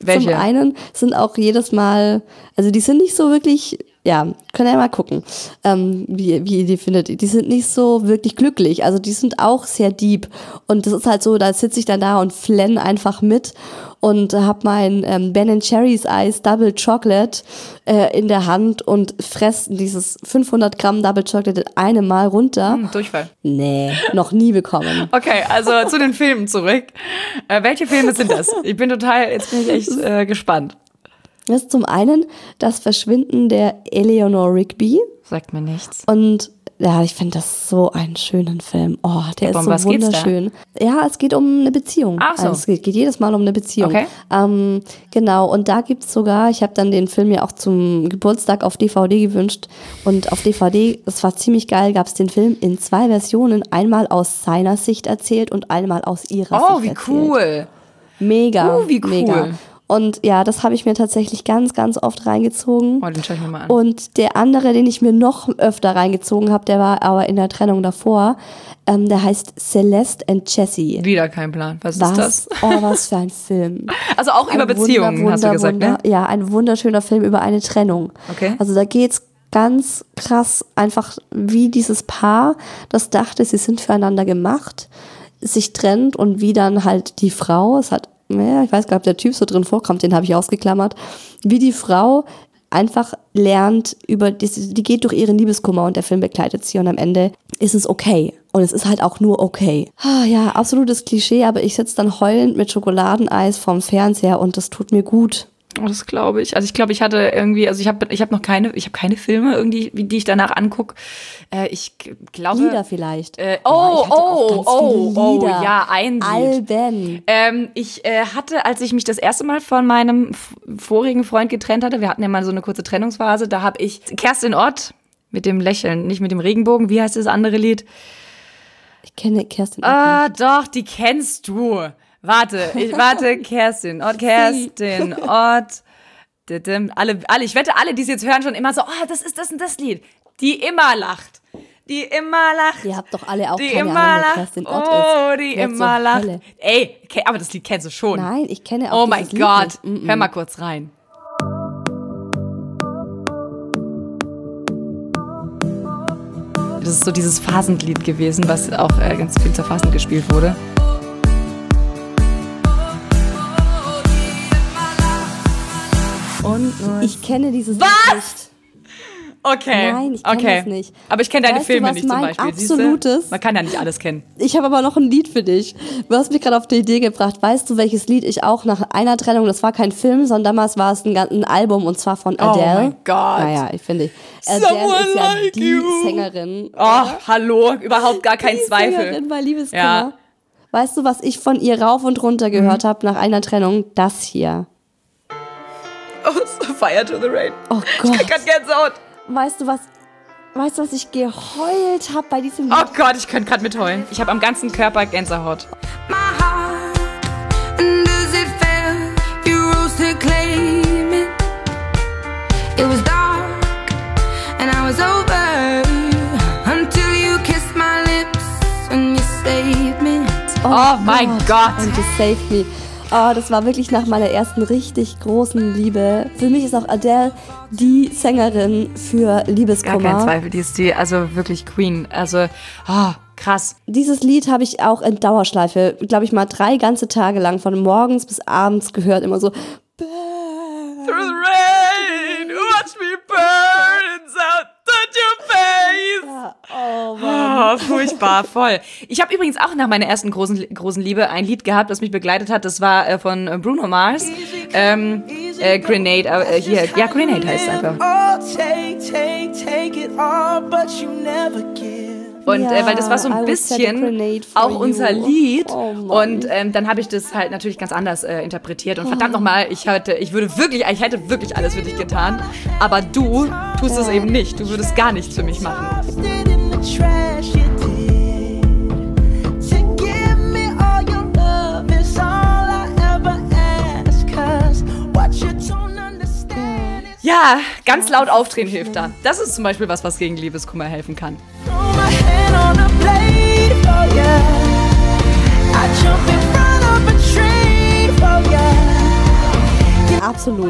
Welche? Zum einen sind auch jedes Mal, also die sind nicht so wirklich, ja, könnt ihr ja mal gucken, ähm, wie, wie ihr die findet. Die sind nicht so wirklich glücklich, also die sind auch sehr deep. Und das ist halt so, da sitze ich dann da und flenn einfach mit und hab mein ähm, Ben and Jerry's Eis Double Chocolate äh, in der Hand und fress dieses fünfhundert Gramm Double Chocolate in einem Mal runter. Hm, Durchfall. Nee, noch nie bekommen. Okay, also zu den Filmen zurück. Äh, welche Filme sind das? Ich bin total, jetzt bin ich echt äh, gespannt. Das ist zum einen das Verschwinden der Eleanor Rigby. Sagt mir nichts. Und ja, ich finde das so einen schönen Film. Oh, der Aber ist um so was geht's wunderschön. Ja, es geht um eine Beziehung. Ach so. Also es geht, geht jedes Mal um eine Beziehung. Okay. Ähm, genau, und da gibt's sogar, ich habe dann den Film ja auch zum Geburtstag auf D V D gewünscht. Und auf D V D, das war ziemlich geil, gab's den Film in zwei Versionen. Einmal aus seiner Sicht erzählt und einmal aus ihrer Oh, Sicht wie erzählt. cool. Mega, Oh, wie cool. mega. Und ja, das habe ich mir tatsächlich ganz, ganz oft reingezogen. Oh, den schau ich mir mal an. Und der andere, den ich mir noch öfter reingezogen habe, der war aber in der Trennung davor, ähm, der heißt Celeste and Jessie. Wieder kein Plan. Was, Was? ist das? Oh, was für ein Film. Also auch über Ein Beziehungen, Wunder, hast du Wunder, gesagt, Wunder, ne? Ja, ein wunderschöner Film über eine Trennung. Okay. Also da geht's ganz krass einfach, wie dieses Paar, das dachte, sie sind füreinander gemacht, sich trennt und wie dann halt die Frau, es hat ja, ich weiß gar nicht, ob der Typ so drin vorkommt, den habe ich ausgeklammert, wie die Frau einfach lernt, über die, die geht durch ihren Liebeskummer und der Film begleitet sie und am Ende ist es okay. Und es ist halt auch nur okay. Ah, ja, absolutes Klischee, aber ich sitze dann heulend mit Schokoladeneis vorm Fernseher und das tut mir gut. Oh, das glaube ich. Also ich glaube, ich hatte irgendwie, also ich habe ich hab noch keine, ich habe keine Filme irgendwie, die ich danach angucke. Äh, ich g- glaube. Lieder vielleicht. Äh, Oh, oh, ich hatte auch oh, ganz oh, viele oh, Lieder. ja, ein Lied. Alben. Ähm, ich äh, hatte, als ich mich das erste Mal von meinem f- vorigen Freund getrennt hatte, wir hatten ja mal so eine kurze Trennungsphase, da habe ich Kerstin Ott mit dem Lächeln, nicht mit dem Regenbogen, wie heißt das andere Lied? Ich kenne Kerstin. Ah, doch, die kennst du. Warte, ich warte, Kerstin Ott, Kerstin Ott. Alle, alle, ich wette, alle, die es jetzt hören, schon immer so, oh, das ist das und das Lied. Die immer lacht. Die immer lacht. Ihr habt doch alle auch die keine immer Ahnung, wer lacht. Kerstin Ott Oh, ist. die Wer zur immer lacht. Hölle? Ey, ke- aber das Lied kennst du schon. Nein, ich kenne auch Oh mein dieses Lied Gott. nicht. Mm-mm. Hör mal kurz rein. Das ist so dieses Phasenlied gewesen, was auch äh, ganz viel zur Phasen gespielt wurde. Und Ich kenne dieses Was? Lied nicht. Okay. Nein, ich kenn okay. das nicht. Aber ich kenne deine Weißt du, Filme was nicht zum mein Beispiel. Siehste? absolutes- Man kann ja nicht alles kennen. Ich habe aber noch ein Lied für dich. Du hast mich gerade auf die Idee gebracht. Weißt du, welches Lied ich auch nach einer Trennung, das war kein Film, sondern damals war es ein, ein Album und zwar von Adele. Oh mein Gott. Naja, ich finde, Adele Someone ist ja like die you. Sängerin. Oh, hallo, überhaupt gar kein die Zweifel. Sängerin bei Liebeskummer. Ja. Weißt du, was ich von ihr rauf und runter gehört Mhm. habe nach einer Trennung? Das hier. Oh, so Fire to the Rain. Oh Ich Gott. krieg grad Gänsehaut. Weißt du, was, weißt du, was ich geheult habe bei diesem Lied? Oh Gott, ich könnte gerade mitheulen. Ich habe am ganzen Körper Gänsehaut. My heart, and as it fell, you rose to claim it. It was dark, and I was over until you kissed my lips and you saved me. Oh mein Gott. And you saved me. Oh, das war wirklich nach meiner ersten richtig großen Liebe. Für mich ist auch Adele die Sängerin für Gar Liebeskummer. kein Zweifel, die ist die, also wirklich Queen. Also, oh, krass. Dieses Lied habe ich auch in Dauerschleife, glaube ich mal drei ganze Tage lang, von morgens bis abends gehört. Immer so. Through the rain, watch me burn inside your face. Oh Mann. Oh, furchtbar, voll. Ich habe übrigens auch nach meiner ersten großen, großen Liebe ein Lied gehabt, das mich begleitet hat. Das war äh, von äh, Bruno Mars. Ähm, äh, Grenade, äh, hier, ja, Grenade heißt es einfach. Oh, take, take, take it all, but you never give. Und äh, weil das war so Ja, ein I would set a bisschen grenade for auch unser you. Lied. Oh Mann. Und ähm, dann habe ich das halt natürlich ganz anders äh, interpretiert. Und verdammt nochmal, ich hätte, ich würde wirklich, ich hätte wirklich alles für dich getan. Aber du tust es eben nicht. Du würdest gar nichts für mich machen. Lost it in the trash, you did. To give me all your love is all I ever ask. 'Cause what you don't understand is Ja, ganz laut aufdrehen hilft da. Das ist zum Beispiel was, was gegen Liebeskummer helfen kann. throw my hand on a blade for ya. I jump in front of a train for ya.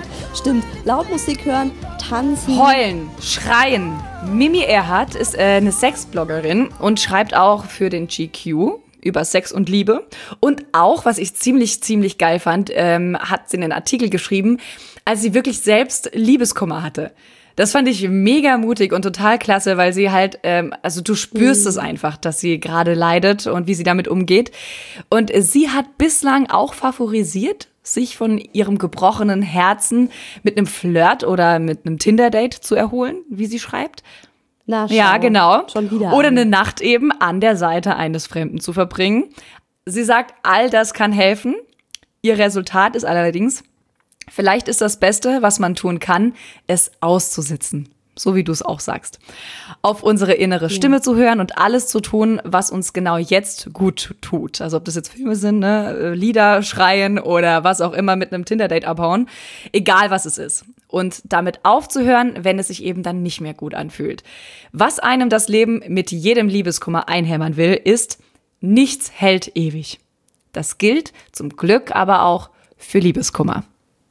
gut. Stimmt, laut Musik hören, tanzen. Heulen, schreien. Mimi Erhardt ist äh, eine Sexbloggerin und schreibt auch für den G Q über Sex und Liebe. Und auch, was ich ziemlich, ziemlich geil fand, ähm, hat sie einen Artikel geschrieben, als sie wirklich selbst Liebeskummer hatte. Das fand ich mega mutig und total klasse, weil sie halt, ähm, also du spürst mhm. es einfach, dass sie gerade leidet und wie sie damit umgeht. Und sie hat bislang auch favorisiert, sich von ihrem gebrochenen Herzen mit einem Flirt oder mit einem Tinder-Date zu erholen, wie sie schreibt. Na, schau. Ja, genau. Schon wieder oder an. eine Nacht eben an der Seite eines Fremden zu verbringen. Sie sagt, all das kann helfen. Ihr Resultat ist allerdings, vielleicht ist das Beste, was man tun kann, es auszusitzen. So wie du es auch sagst. Auf unsere innere Stimme ja. zu hören und alles zu tun, was uns genau jetzt gut tut. Also ob das jetzt Filme sind, ne, Lieder schreien oder was auch immer mit einem Tinder-Date abhauen. Egal, was es ist. Und damit aufzuhören, wenn es sich eben dann nicht mehr gut anfühlt. Was einem das Leben mit jedem Liebeskummer einhämmern will, ist, nichts hält ewig. Das gilt zum Glück aber auch für Liebeskummer.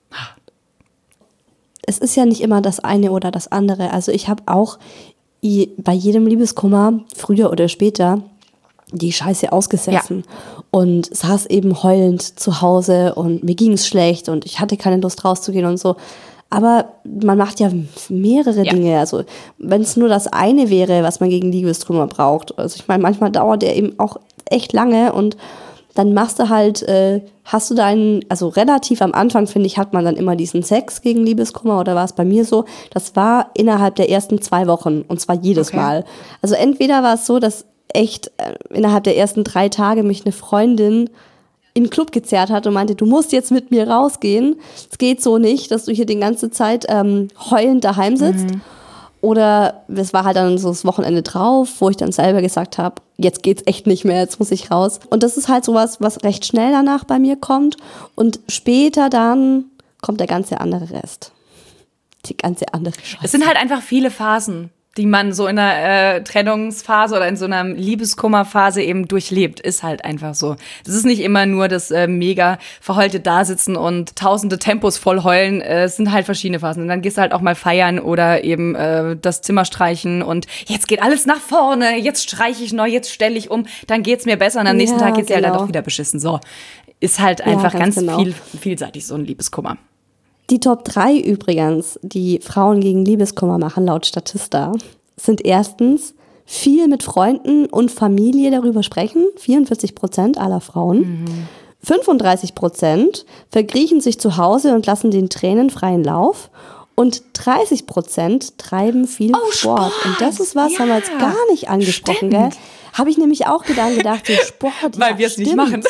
Es ist ja nicht immer das eine oder das andere. Also ich habe auch bei jedem Liebeskummer, früher oder später, die Scheiße ausgesessen ja. und saß eben heulend zu Hause und mir ging es schlecht und ich hatte keine Lust rauszugehen und so. Aber man macht ja mehrere ja. Dinge. Also wenn es nur das eine wäre, was man gegen Liebeskummer braucht. Also ich meine, manchmal dauert der eben auch echt lange und dann machst du halt, äh, hast du deinen, also relativ am Anfang, finde ich, hat man dann immer diesen Sex gegen Liebeskummer oder war es bei mir so, das war innerhalb der ersten zwei Wochen und zwar jedes okay. Mal. Also entweder war es so, dass echt äh, innerhalb der ersten drei Tage mich eine Freundin in den Club gezerrt hat und meinte, du musst jetzt mit mir rausgehen, es geht so nicht, dass du hier die ganze Zeit ähm, heulend daheim sitzt. Mhm. Oder es war halt dann so das Wochenende drauf, wo ich dann selber gesagt habe, jetzt geht's echt nicht mehr, jetzt muss ich raus. Und das ist halt sowas, was recht schnell danach bei mir kommt. Und später dann kommt der ganze andere Rest. Die ganze andere Scheiße. Es sind halt einfach viele Phasen, die man so in einer äh, Trennungsphase oder in so einer Liebeskummerphase eben durchlebt, ist halt einfach so. Das ist nicht immer nur das äh, mega verheulte Dasitzen und tausende Tempos voll heulen. Äh, es sind halt verschiedene Phasen. Und dann gehst du halt auch mal feiern oder eben äh, das Zimmer streichen und jetzt geht alles nach vorne, jetzt streiche ich neu, jetzt stelle ich um, dann geht's mir besser und am nächsten ja, Tag geht's genau. ja halt auch wieder beschissen. So, ist halt einfach ja, ganz, ganz genau. viel, vielseitig so ein Liebeskummer. Die Top drei übrigens, die Frauen gegen Liebeskummer machen, laut Statista, sind erstens viel mit Freunden und Familie darüber sprechen, vierundvierzig Prozent aller Frauen. Mhm. fünfunddreißig Prozent verkriechen sich zu Hause und lassen den Tränen freien Lauf. Und dreißig Prozent treiben viel oh, Sport. Sport. Und das ist was, ja. haben wir jetzt gar nicht angesprochen, gell? Habe ich nämlich auch gedacht, gedacht so Sport, weil ja, wir es nicht machen.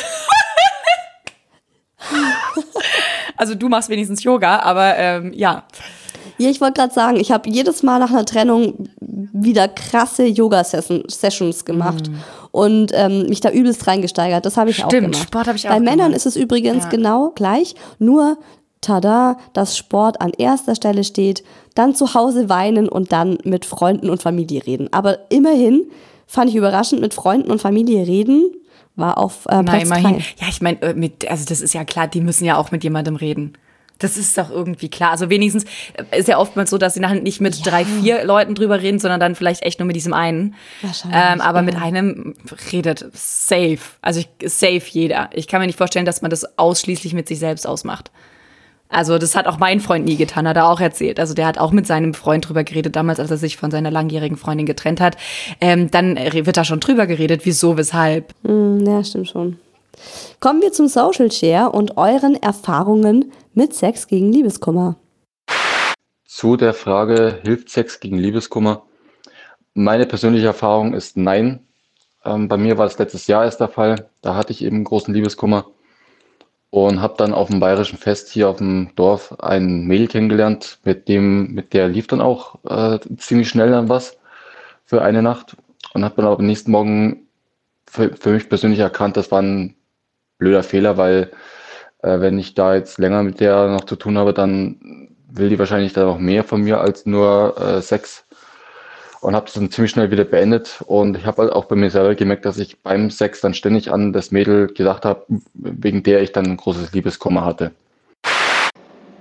Also du machst wenigstens Yoga, aber ähm, ja. Ja, ich wollte gerade sagen, ich habe jedes Mal nach einer Trennung wieder krasse Yoga-Sessions gemacht mm. und ähm, mich da übelst reingesteigert. Das habe ich Stimmt, auch gemacht. Sport habe ich auch Bei Männern gemacht. ist es übrigens ja. genau gleich, nur tada, dass Sport an erster Stelle steht, dann zu Hause weinen und dann mit Freunden und Familie reden. Aber immerhin fand ich überraschend, mit Freunden und Familie reden war auf äh, Platz drei. Ja, ich meine, mit, also das ist ja klar, die müssen ja auch mit jemandem reden. Das ist doch irgendwie klar. Also wenigstens ist ja oftmals so, dass sie nachher nicht mit ja. drei, vier Leuten drüber reden, sondern dann vielleicht echt nur mit diesem einen. Wahrscheinlich. Ähm, aber ja. mit einem redet safe. Also ich, safe jeder. Ich kann mir nicht vorstellen, dass man das ausschließlich mit sich selbst ausmacht. Also das hat auch mein Freund nie getan, hat er auch erzählt. Also der hat auch mit seinem Freund drüber geredet, damals, als er sich von seiner langjährigen Freundin getrennt hat. Ähm, dann wird da schon drüber geredet, wieso, weshalb. Mm, ja, stimmt schon. Kommen wir zum Social Share und euren Erfahrungen mit Sex gegen Liebeskummer. Zu der Frage, hilft Sex gegen Liebeskummer? Meine persönliche Erfahrung ist nein. Ähm, bei mir war es letztes Jahr erst der Fall. Da hatte ich eben großen Liebeskummer. Und habe dann auf dem bayerischen Fest hier auf dem Dorf ein Mädel kennengelernt, mit dem, mit der lief dann auch äh, ziemlich schnell dann was für eine Nacht. Und habe dann aber am nächsten Morgen für, für mich persönlich erkannt, das war ein blöder Fehler, weil äh, wenn ich da jetzt länger mit der noch zu tun habe, dann will die wahrscheinlich dann auch mehr von mir als nur äh, Sex. Und habe das dann ziemlich schnell wieder beendet. Und ich habe halt auch bei mir selber gemerkt, dass ich beim Sex dann ständig an das Mädel gedacht habe, wegen der ich dann ein großes Liebeskummer hatte.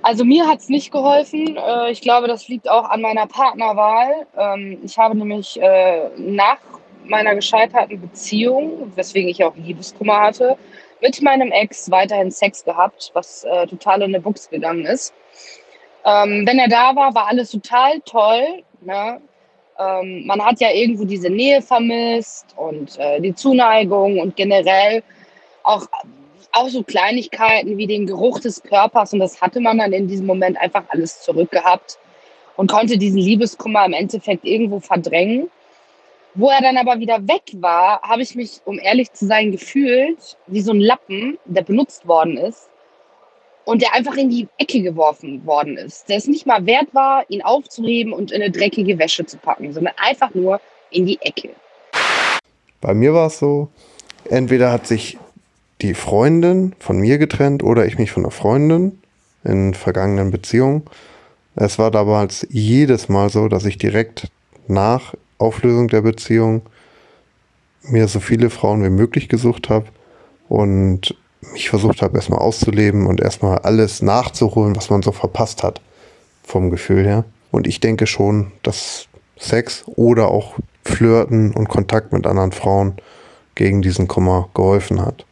Also mir hat es nicht geholfen. Äh, Ich glaube, das liegt auch an meiner Partnerwahl. Ähm, Ich habe nämlich äh, nach meiner gescheiterten Beziehung, weswegen ich auch Liebeskummer hatte, mit meinem Ex weiterhin Sex gehabt, was äh, total in die Buchs gegangen ist. Ähm, wenn er da war, war alles total toll. Ne? Ähm, man hat ja irgendwo diese Nähe vermisst und äh, die Zuneigung und generell auch, auch so Kleinigkeiten wie den Geruch des Körpers. Und das hatte man dann in diesem Moment einfach alles zurückgehabt und konnte diesen Liebeskummer im Endeffekt irgendwo verdrängen. Wo er dann aber wieder weg war, habe ich mich, um ehrlich zu sein, gefühlt wie so ein Lappen, der benutzt worden ist und der einfach in die Ecke geworfen worden ist. Der es nicht mal wert war, ihn aufzuheben und in eine dreckige Wäsche zu packen, sondern einfach nur in die Ecke. Bei mir war es so, entweder hat sich die Freundin von mir getrennt oder ich mich von der Freundin in vergangenen Beziehungen. Es war damals jedes Mal so, dass ich direkt nach Auflösung der Beziehung mir so viele Frauen wie möglich gesucht habe und mich versucht habe, erstmal auszuleben und erstmal alles nachzuholen, was man so verpasst hat, vom Gefühl her. Und ich denke schon, dass Sex oder auch Flirten und Kontakt mit anderen Frauen gegen diesen Kummer geholfen hat.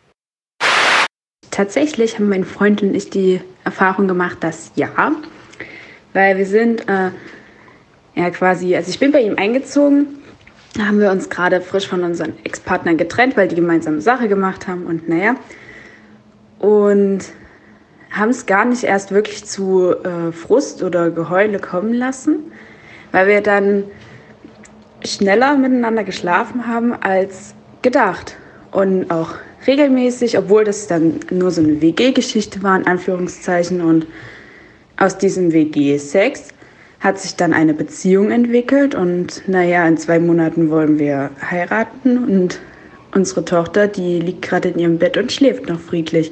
Tatsächlich haben mein Freund und ich die Erfahrung gemacht, dass ja, weil wir sind äh, ja quasi, also ich bin bei ihm eingezogen, da haben wir uns gerade frisch von unseren Ex-Partnern getrennt, weil die gemeinsame Sache gemacht haben und naja, und haben es gar nicht erst wirklich zu äh, Frust oder Geheule kommen lassen, weil wir dann schneller miteinander geschlafen haben als gedacht und auch regelmäßig, obwohl das dann nur so eine W G-Geschichte war, in Anführungszeichen, und aus diesem W G-Sex hat sich dann eine Beziehung entwickelt und naja, in zwei Monaten wollen wir heiraten und unsere Tochter, die liegt gerade in ihrem Bett und schläft noch friedlich.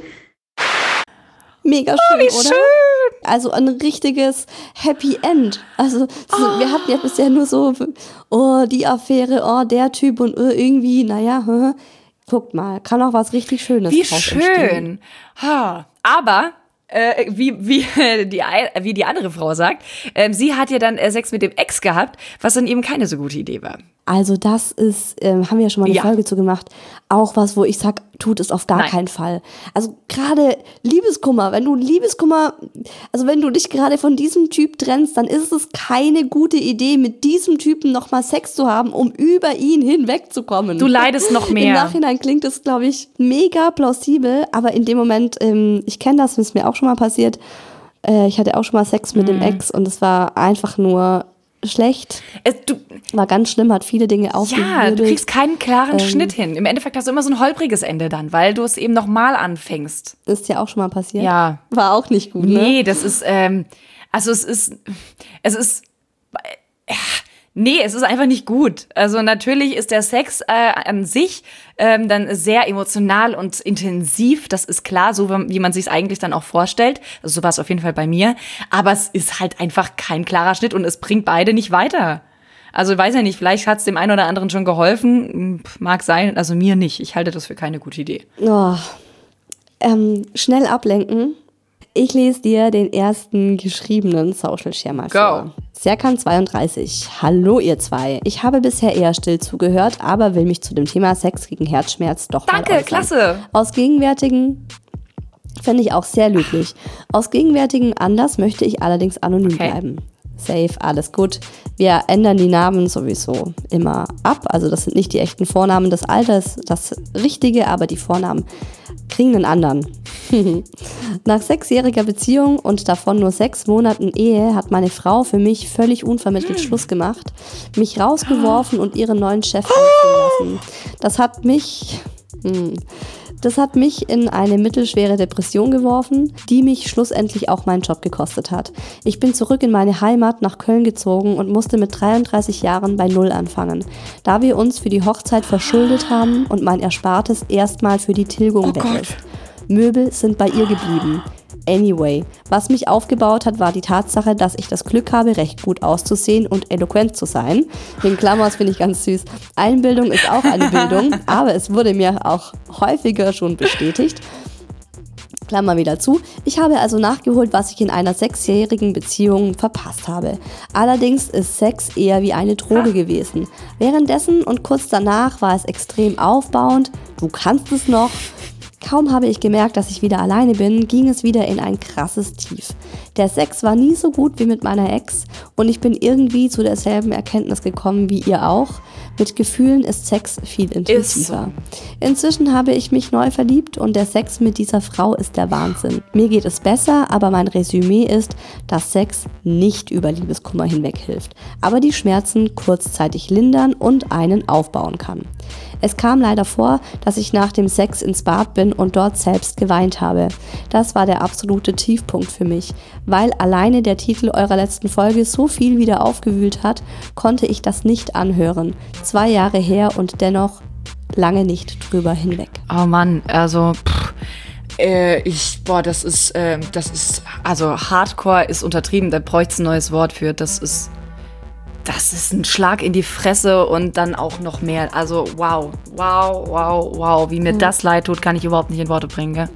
Mega schön, Oh, wie oder? schön. Also ein richtiges Happy End. Also so, Oh. wir hatten ja bisher nur so, oh, die Affäre, oh, der Typ und äh, irgendwie, naja, hm, guckt mal, kann auch was richtig Schönes Wie draus entstehen. schön. Ha. Aber äh, wie, wie, die, ei- wie die andere Frau sagt, ähm, sie hat ja dann äh, Sex mit dem Ex gehabt, was dann eben keine so gute Idee war. Also das ist, ähm, haben wir ja schon mal eine Ja. Folge zu gemacht, auch was, wo ich sag, tut es auf gar Nein. keinen Fall. Also gerade Liebeskummer, wenn du Liebeskummer, also wenn du dich gerade von diesem Typ trennst, dann ist es keine gute Idee, mit diesem Typen nochmal Sex zu haben, um über ihn hinwegzukommen. Du leidest noch mehr. Im Nachhinein klingt es, glaube ich, mega plausibel, aber in dem Moment, ähm, ich kenne das, ist mir auch schon mal passiert, äh, ich hatte auch schon mal Sex mit Mhm. dem Ex und es war einfach nur schlecht. Es, du, War ganz schlimm, hat viele Dinge ja, aufgewirbelt. du kriegst keinen klaren Ähm. Schnitt hin. Im Endeffekt hast du immer so ein holpriges Ende dann, weil du es eben nochmal anfängst. Ist ja auch schon mal passiert. Ja. War auch nicht gut, ne? Nee, das ist, ähm, also es ist, es ist, äh, nee, es ist einfach nicht gut. Also natürlich ist der Sex äh, an sich ähm, dann sehr emotional und intensiv, das ist klar, so wie man sich es eigentlich dann auch vorstellt. Also so war es auf jeden Fall bei mir. Aber es ist halt einfach kein klarer Schnitt und es bringt beide nicht weiter. Also weiß ja nicht, vielleicht hat es dem einen oder anderen schon geholfen, mag sein, also mir nicht. Ich halte das für keine gute Idee. Oh. Ähm, schnell ablenken. Ich lese dir den ersten geschriebenen Social Share mal Go. vor. Serkan zweiunddreißig. Hallo ihr zwei. Ich habe bisher eher still zugehört, aber will mich zu dem Thema Sex gegen Herzschmerz doch Danke, mal äußern. klasse. Aus gegenwärtigen finde ich auch sehr löblich. Aus gegenwärtigen Anlass möchte ich allerdings anonym Okay. bleiben. Safe, alles gut. Wir ändern die Namen sowieso immer ab. Also das sind nicht die echten Vornamen des Alters, das Richtige, aber die Vornamen kriegen einen anderen. Nach sechsjähriger Beziehung und davon nur sechs Monaten Ehe hat meine Frau für mich völlig unvermittelt Schluss gemacht, mich rausgeworfen und ihren neuen Chef anziehen lassen. Das hat mich... Hm, Das hat mich in eine mittelschwere Depression geworfen, die mich schlussendlich auch meinen Job gekostet hat. Ich bin zurück in meine Heimat nach Köln gezogen und musste mit dreiunddreißig Jahren bei Null anfangen, da wir uns für die Hochzeit verschuldet haben und mein Erspartes erstmal für die Tilgung Oh weg Gott. ist. Möbel sind bei ihr geblieben. Anyway, was mich aufgebaut hat, war die Tatsache, dass ich das Glück habe, recht gut auszusehen und eloquent zu sein. In Klammern finde ich ganz süß. Einbildung ist auch eine Bildung, aber es wurde mir auch häufiger schon bestätigt. Klammer wieder zu. Ich habe also nachgeholt, was ich in einer sechsjährigen Beziehung verpasst habe. Allerdings ist Sex eher wie eine Droge gewesen. Währenddessen und kurz danach war es extrem aufbauend. Du kannst es noch. Kaum habe ich gemerkt, dass ich wieder alleine bin, ging es wieder in ein krasses Tief. Der Sex war nie so gut wie mit meiner Ex und ich bin irgendwie zu derselben Erkenntnis gekommen wie ihr auch. Mit Gefühlen ist Sex viel intensiver. So. Inzwischen habe ich mich neu verliebt und der Sex mit dieser Frau ist der Wahnsinn. Mir geht es besser, aber mein Resümee ist, dass Sex nicht über Liebeskummer hinweg hilft, aber die Schmerzen kurzzeitig lindern und einen aufbauen kann. Es kam leider vor, dass ich nach dem Sex ins Bad bin und dort selbst geweint habe. Das war der absolute Tiefpunkt für mich. Weil alleine der Titel eurer letzten Folge so viel wieder aufgewühlt hat, konnte ich das nicht anhören. Zwei Jahre her und dennoch lange nicht drüber hinweg. Oh Mann, also pff, äh, ich, boah, das ist, äh, das ist, also Hardcore ist untertrieben, da bräuchte es ein neues Wort für. Das ist, das ist ein Schlag in die Fresse und dann auch noch mehr. Also wow, wow, wow, wow, wie mir Mhm. das leid tut, kann ich überhaupt nicht in Worte bringen, gell?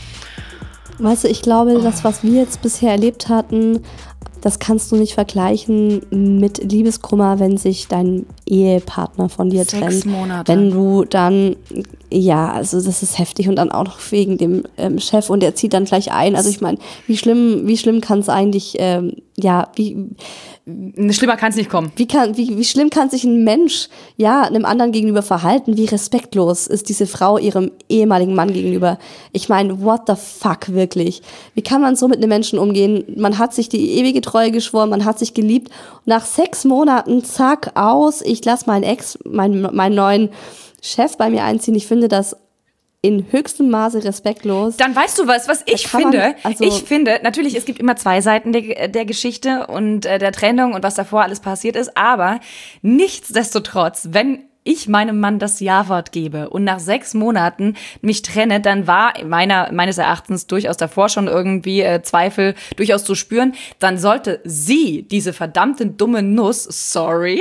Weißt du, ich glaube, das, was wir jetzt bisher erlebt hatten, das kannst du nicht vergleichen mit Liebeskummer, wenn sich dein Ehepartner von dir Sechs trennt. Monate. Wenn du dann, ja, also das ist heftig und dann auch noch wegen dem ähm, Chef und der zieht dann gleich ein. Also ich meine, wie schlimm, wie schlimm kann es eigentlich, ähm, ja, wie... Schlimmer kann es nicht kommen. Wie, kann, wie, wie schlimm kann sich ein Mensch ja einem anderen gegenüber verhalten? Wie respektlos ist diese Frau ihrem ehemaligen Mann gegenüber? Ich meine, what the fuck, wirklich? Wie kann man so mit einem Menschen umgehen? Man hat sich die ewige Treue geschworen, man hat sich geliebt. Nach sechs Monaten, zack, aus. Ich lasse meinen Ex, meinen, meinen neuen Chef bei mir einziehen. Ich finde das in höchstem Maße respektlos. Dann weißt du was, was ich Da kann man- finde. also- ich finde, natürlich, es gibt immer zwei Seiten der, der Geschichte und äh, der Trennung und was davor alles passiert ist, aber nichtsdestotrotz, wenn ich meinem Mann das Ja-Wort gebe und nach sechs Monaten mich trenne, dann war meiner, meines Erachtens durchaus davor schon irgendwie äh, Zweifel durchaus zu spüren, dann sollte sie, diese verdammte dumme Nuss, sorry,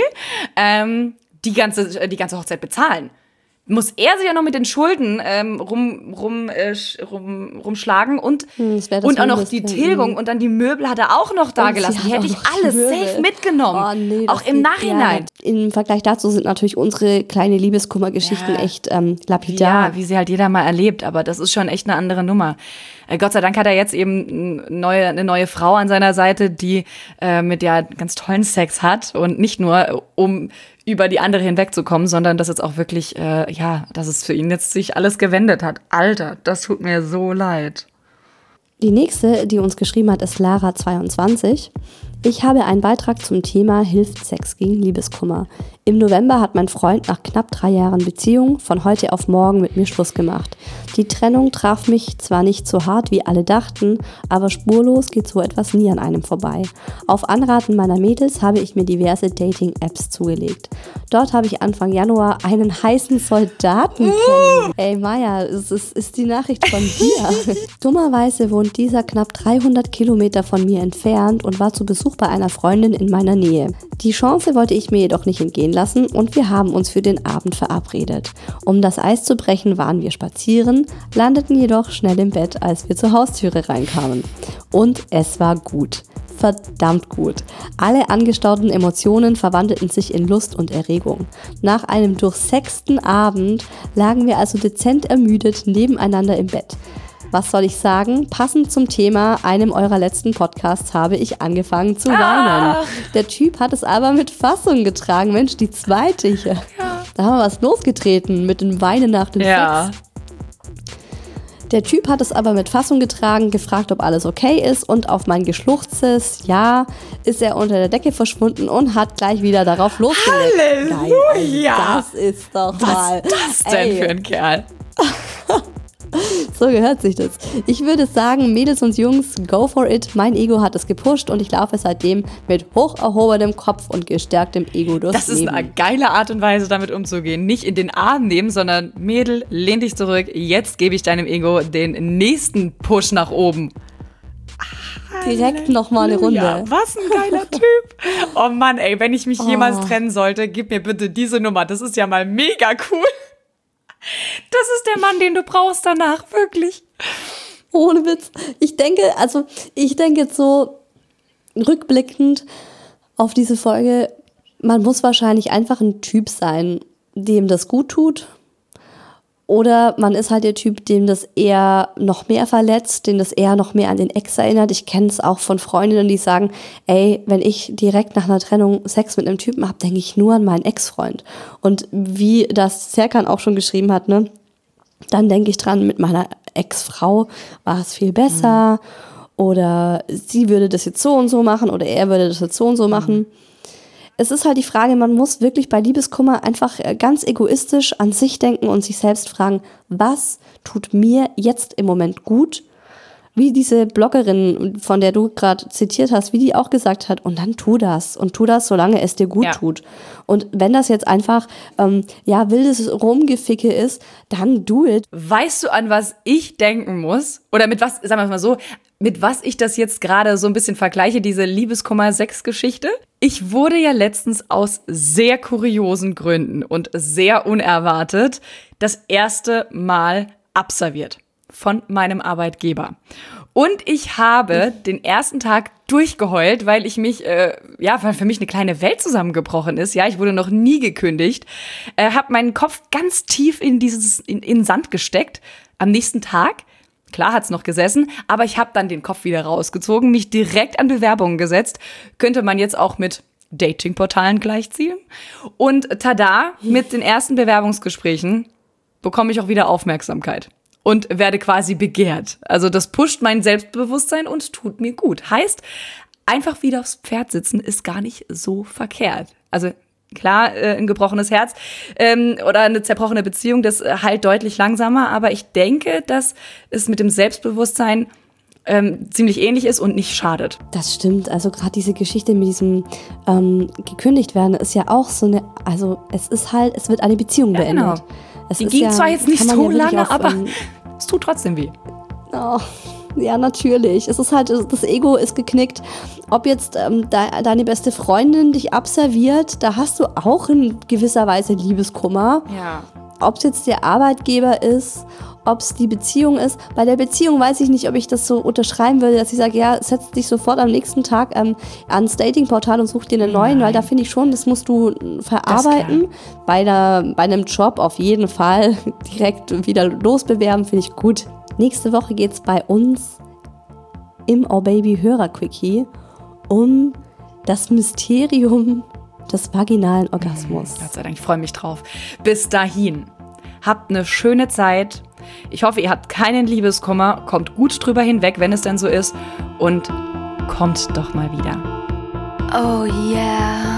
ähm, die ganze, die ganze Hochzeit bezahlen. Muss er sich ja noch mit den Schulden ähm, rum, rum, äh, sch- rum, rumschlagen und, Hm, das wär das und auch noch die Mindeste. Tilgung Mhm. und dann die Möbel hat er auch noch da Und sie gelassen. Die hat hätte ich auch noch die alles Möbel. safe mitgenommen. Oh, nee, auch das im geht- Nachhinein. Ja, im Vergleich dazu sind natürlich unsere kleine Liebeskummergeschichten Ja. echt ähm, lapidar. Ja, wie sie halt jeder mal erlebt, aber das ist schon echt eine andere Nummer. Äh, Gott sei Dank hat er jetzt eben eine neue, eine neue Frau an seiner Seite, die äh, mit der ganz tollen Sex hat und nicht nur äh, um über die andere hinwegzukommen, sondern dass jetzt auch wirklich, äh, ja, dass es für ihn jetzt sich alles gewendet hat. Alter, das tut mir so leid. Die nächste, die uns geschrieben hat, ist Lara zweiundzwanzig. Ich habe einen Beitrag zum Thema Hilft Sex gegen Liebeskummer. Im November hat mein Freund nach knapp drei Jahren Beziehung von heute auf morgen mit mir Schluss gemacht. Die Trennung traf mich zwar nicht so hart, wie alle dachten, aber spurlos geht so etwas nie an einem vorbei. Auf Anraten meiner Mädels habe ich mir diverse Dating-Apps zugelegt. Dort habe ich Anfang Januar einen heißen Soldaten kennengelernt. Ey Maya, es ist, ist die Nachricht von dir. Dummerweise wohnt dieser knapp dreihundert Kilometer von mir entfernt und war zu Besuch bei einer Freundin in meiner Nähe. Die Chance wollte ich mir jedoch nicht entgehen lassen und wir haben uns für den Abend verabredet. Um das Eis zu brechen, waren wir spazieren, landeten jedoch schnell im Bett, als wir zur Haustüre reinkamen. Und es war gut. Verdammt gut. Alle angestauten Emotionen verwandelten sich in Lust und Erregung. Nach einem durchsexten Abend lagen wir also dezent ermüdet nebeneinander im Bett. Was soll ich sagen? Passend zum Thema einem eurer letzten Podcasts habe ich angefangen zu weinen. Ah. Der Typ hat es aber mit Fassung getragen. Mensch, die zweite hier. Da haben wir was losgetreten mit dem Weinen nach dem Ja. Sex. Der Typ hat es aber mit Fassung getragen, gefragt, ob alles okay ist und auf mein geschluchztes Ja ist er unter der Decke verschwunden und hat gleich wieder darauf losgelegt. Halleluja! Geil, also das ist doch mal... Was ist das denn Ey, für ein Kerl? So gehört sich das. Ich würde sagen, Mädels und Jungs, go for it. Mein Ego hat es gepusht und ich laufe seitdem mit hoch erhobenem Kopf und gestärktem Ego durchs Das ist Leben. eine geile Art und Weise, damit umzugehen. Nicht in den Arm nehmen, sondern Mädel, lehn dich zurück. Jetzt gebe ich deinem Ego den nächsten Push nach oben. Direkt nochmal eine Runde. Ja, was ein geiler Typ. Oh Mann, ey, wenn ich mich jemals Oh. trennen sollte, gib mir bitte diese Nummer. Das ist ja mal mega cool. Das ist der Mann, den du brauchst danach, wirklich. Ohne Witz. Ich denke, also ich denke jetzt so rückblickend auf diese Folge, man muss wahrscheinlich einfach ein Typ sein, dem das gut tut. Oder man ist halt der Typ, dem das eher noch mehr verletzt, dem das eher noch mehr an den Ex erinnert. Ich kenne es auch von Freundinnen, die sagen, ey, wenn ich direkt nach einer Trennung Sex mit einem Typen habe, denke ich nur an meinen Ex-Freund. Und wie das Serkan auch schon geschrieben hat, ne, dann denke ich dran, mit meiner Ex-Frau war es viel besser. Mhm. Oder sie würde das jetzt so und so machen oder er würde das jetzt so und so machen. Mhm. Es ist halt die Frage, man muss wirklich bei Liebeskummer einfach ganz egoistisch an sich denken und sich selbst fragen, was tut mir jetzt im Moment gut? Wie diese Bloggerin, von der du gerade zitiert hast, wie die auch gesagt hat, und dann tu das. Und tu das, solange es dir gut ja. tut. Und wenn das jetzt einfach, ähm, ja, wildes Rumgeficke ist, dann do it. Weißt du, an was ich denken muss? Oder mit was, sagen wir mal so, mit was ich das jetzt gerade so ein bisschen vergleiche, diese Liebeskummer-Sex-Geschichte? Ich wurde ja letztens aus sehr kuriosen Gründen und sehr unerwartet das erste Mal abserviert von meinem Arbeitgeber. Und ich habe den ersten Tag durchgeheult, weil ich mich, äh, ja, weil für mich eine kleine Welt zusammengebrochen ist. Ja, ich wurde noch nie gekündigt, äh, habe meinen Kopf ganz tief in dieses in, in den Sand gesteckt. Am nächsten Tag, klar hat's noch gesessen, aber ich habe dann den Kopf wieder rausgezogen, mich direkt an Bewerbungen gesetzt. Könnte man jetzt auch mit Datingportalen gleichziehen. Und tada, mit den ersten Bewerbungsgesprächen bekomme ich auch wieder Aufmerksamkeit. Und werde quasi begehrt. Also das pusht mein Selbstbewusstsein und tut mir gut. Heißt, einfach wieder aufs Pferd sitzen ist gar nicht so verkehrt. Also klar, äh, ein gebrochenes Herz ähm, oder eine zerbrochene Beziehung, das äh, heilt deutlich langsamer. Aber ich denke, dass es mit dem Selbstbewusstsein ähm, ziemlich ähnlich ist und nicht schadet. Das stimmt. Also gerade diese Geschichte mit diesem ähm, gekündigt werden ist ja auch so eine, also es ist halt, es wird eine Beziehung ja, beendet. Genau. Es Die ging ja, zwar jetzt nicht so ja lange, auf, aber ähm, es tut trotzdem weh. Oh, ja, natürlich. Es ist halt, das Ego ist geknickt. Ob jetzt ähm, de, deine beste Freundin dich abserviert, da hast du auch in gewisser Weise Liebeskummer. Ja. Ob es jetzt der Arbeitgeber ist, ob es die Beziehung ist. Bei der Beziehung weiß ich nicht, ob ich das so unterschreiben würde, dass ich sage, ja, setz dich sofort am nächsten Tag ähm, ans Datingportal und such dir einen neuen, Nein. weil da finde ich schon, das musst du verarbeiten. Bei, der, bei einem Job auf jeden Fall direkt wieder losbewerben, finde ich gut. Nächste Woche geht es bei uns im Oh Baby Hörer-Quickie um das Mysterium des vaginalen Orgasmus. Gott sei Dank, ich freue mich drauf. Bis dahin, habt eine schöne Zeit. Ich hoffe, ihr habt keinen Liebeskummer. Kommt gut drüber hinweg, wenn es denn so ist. Und kommt doch mal wieder. Oh yeah.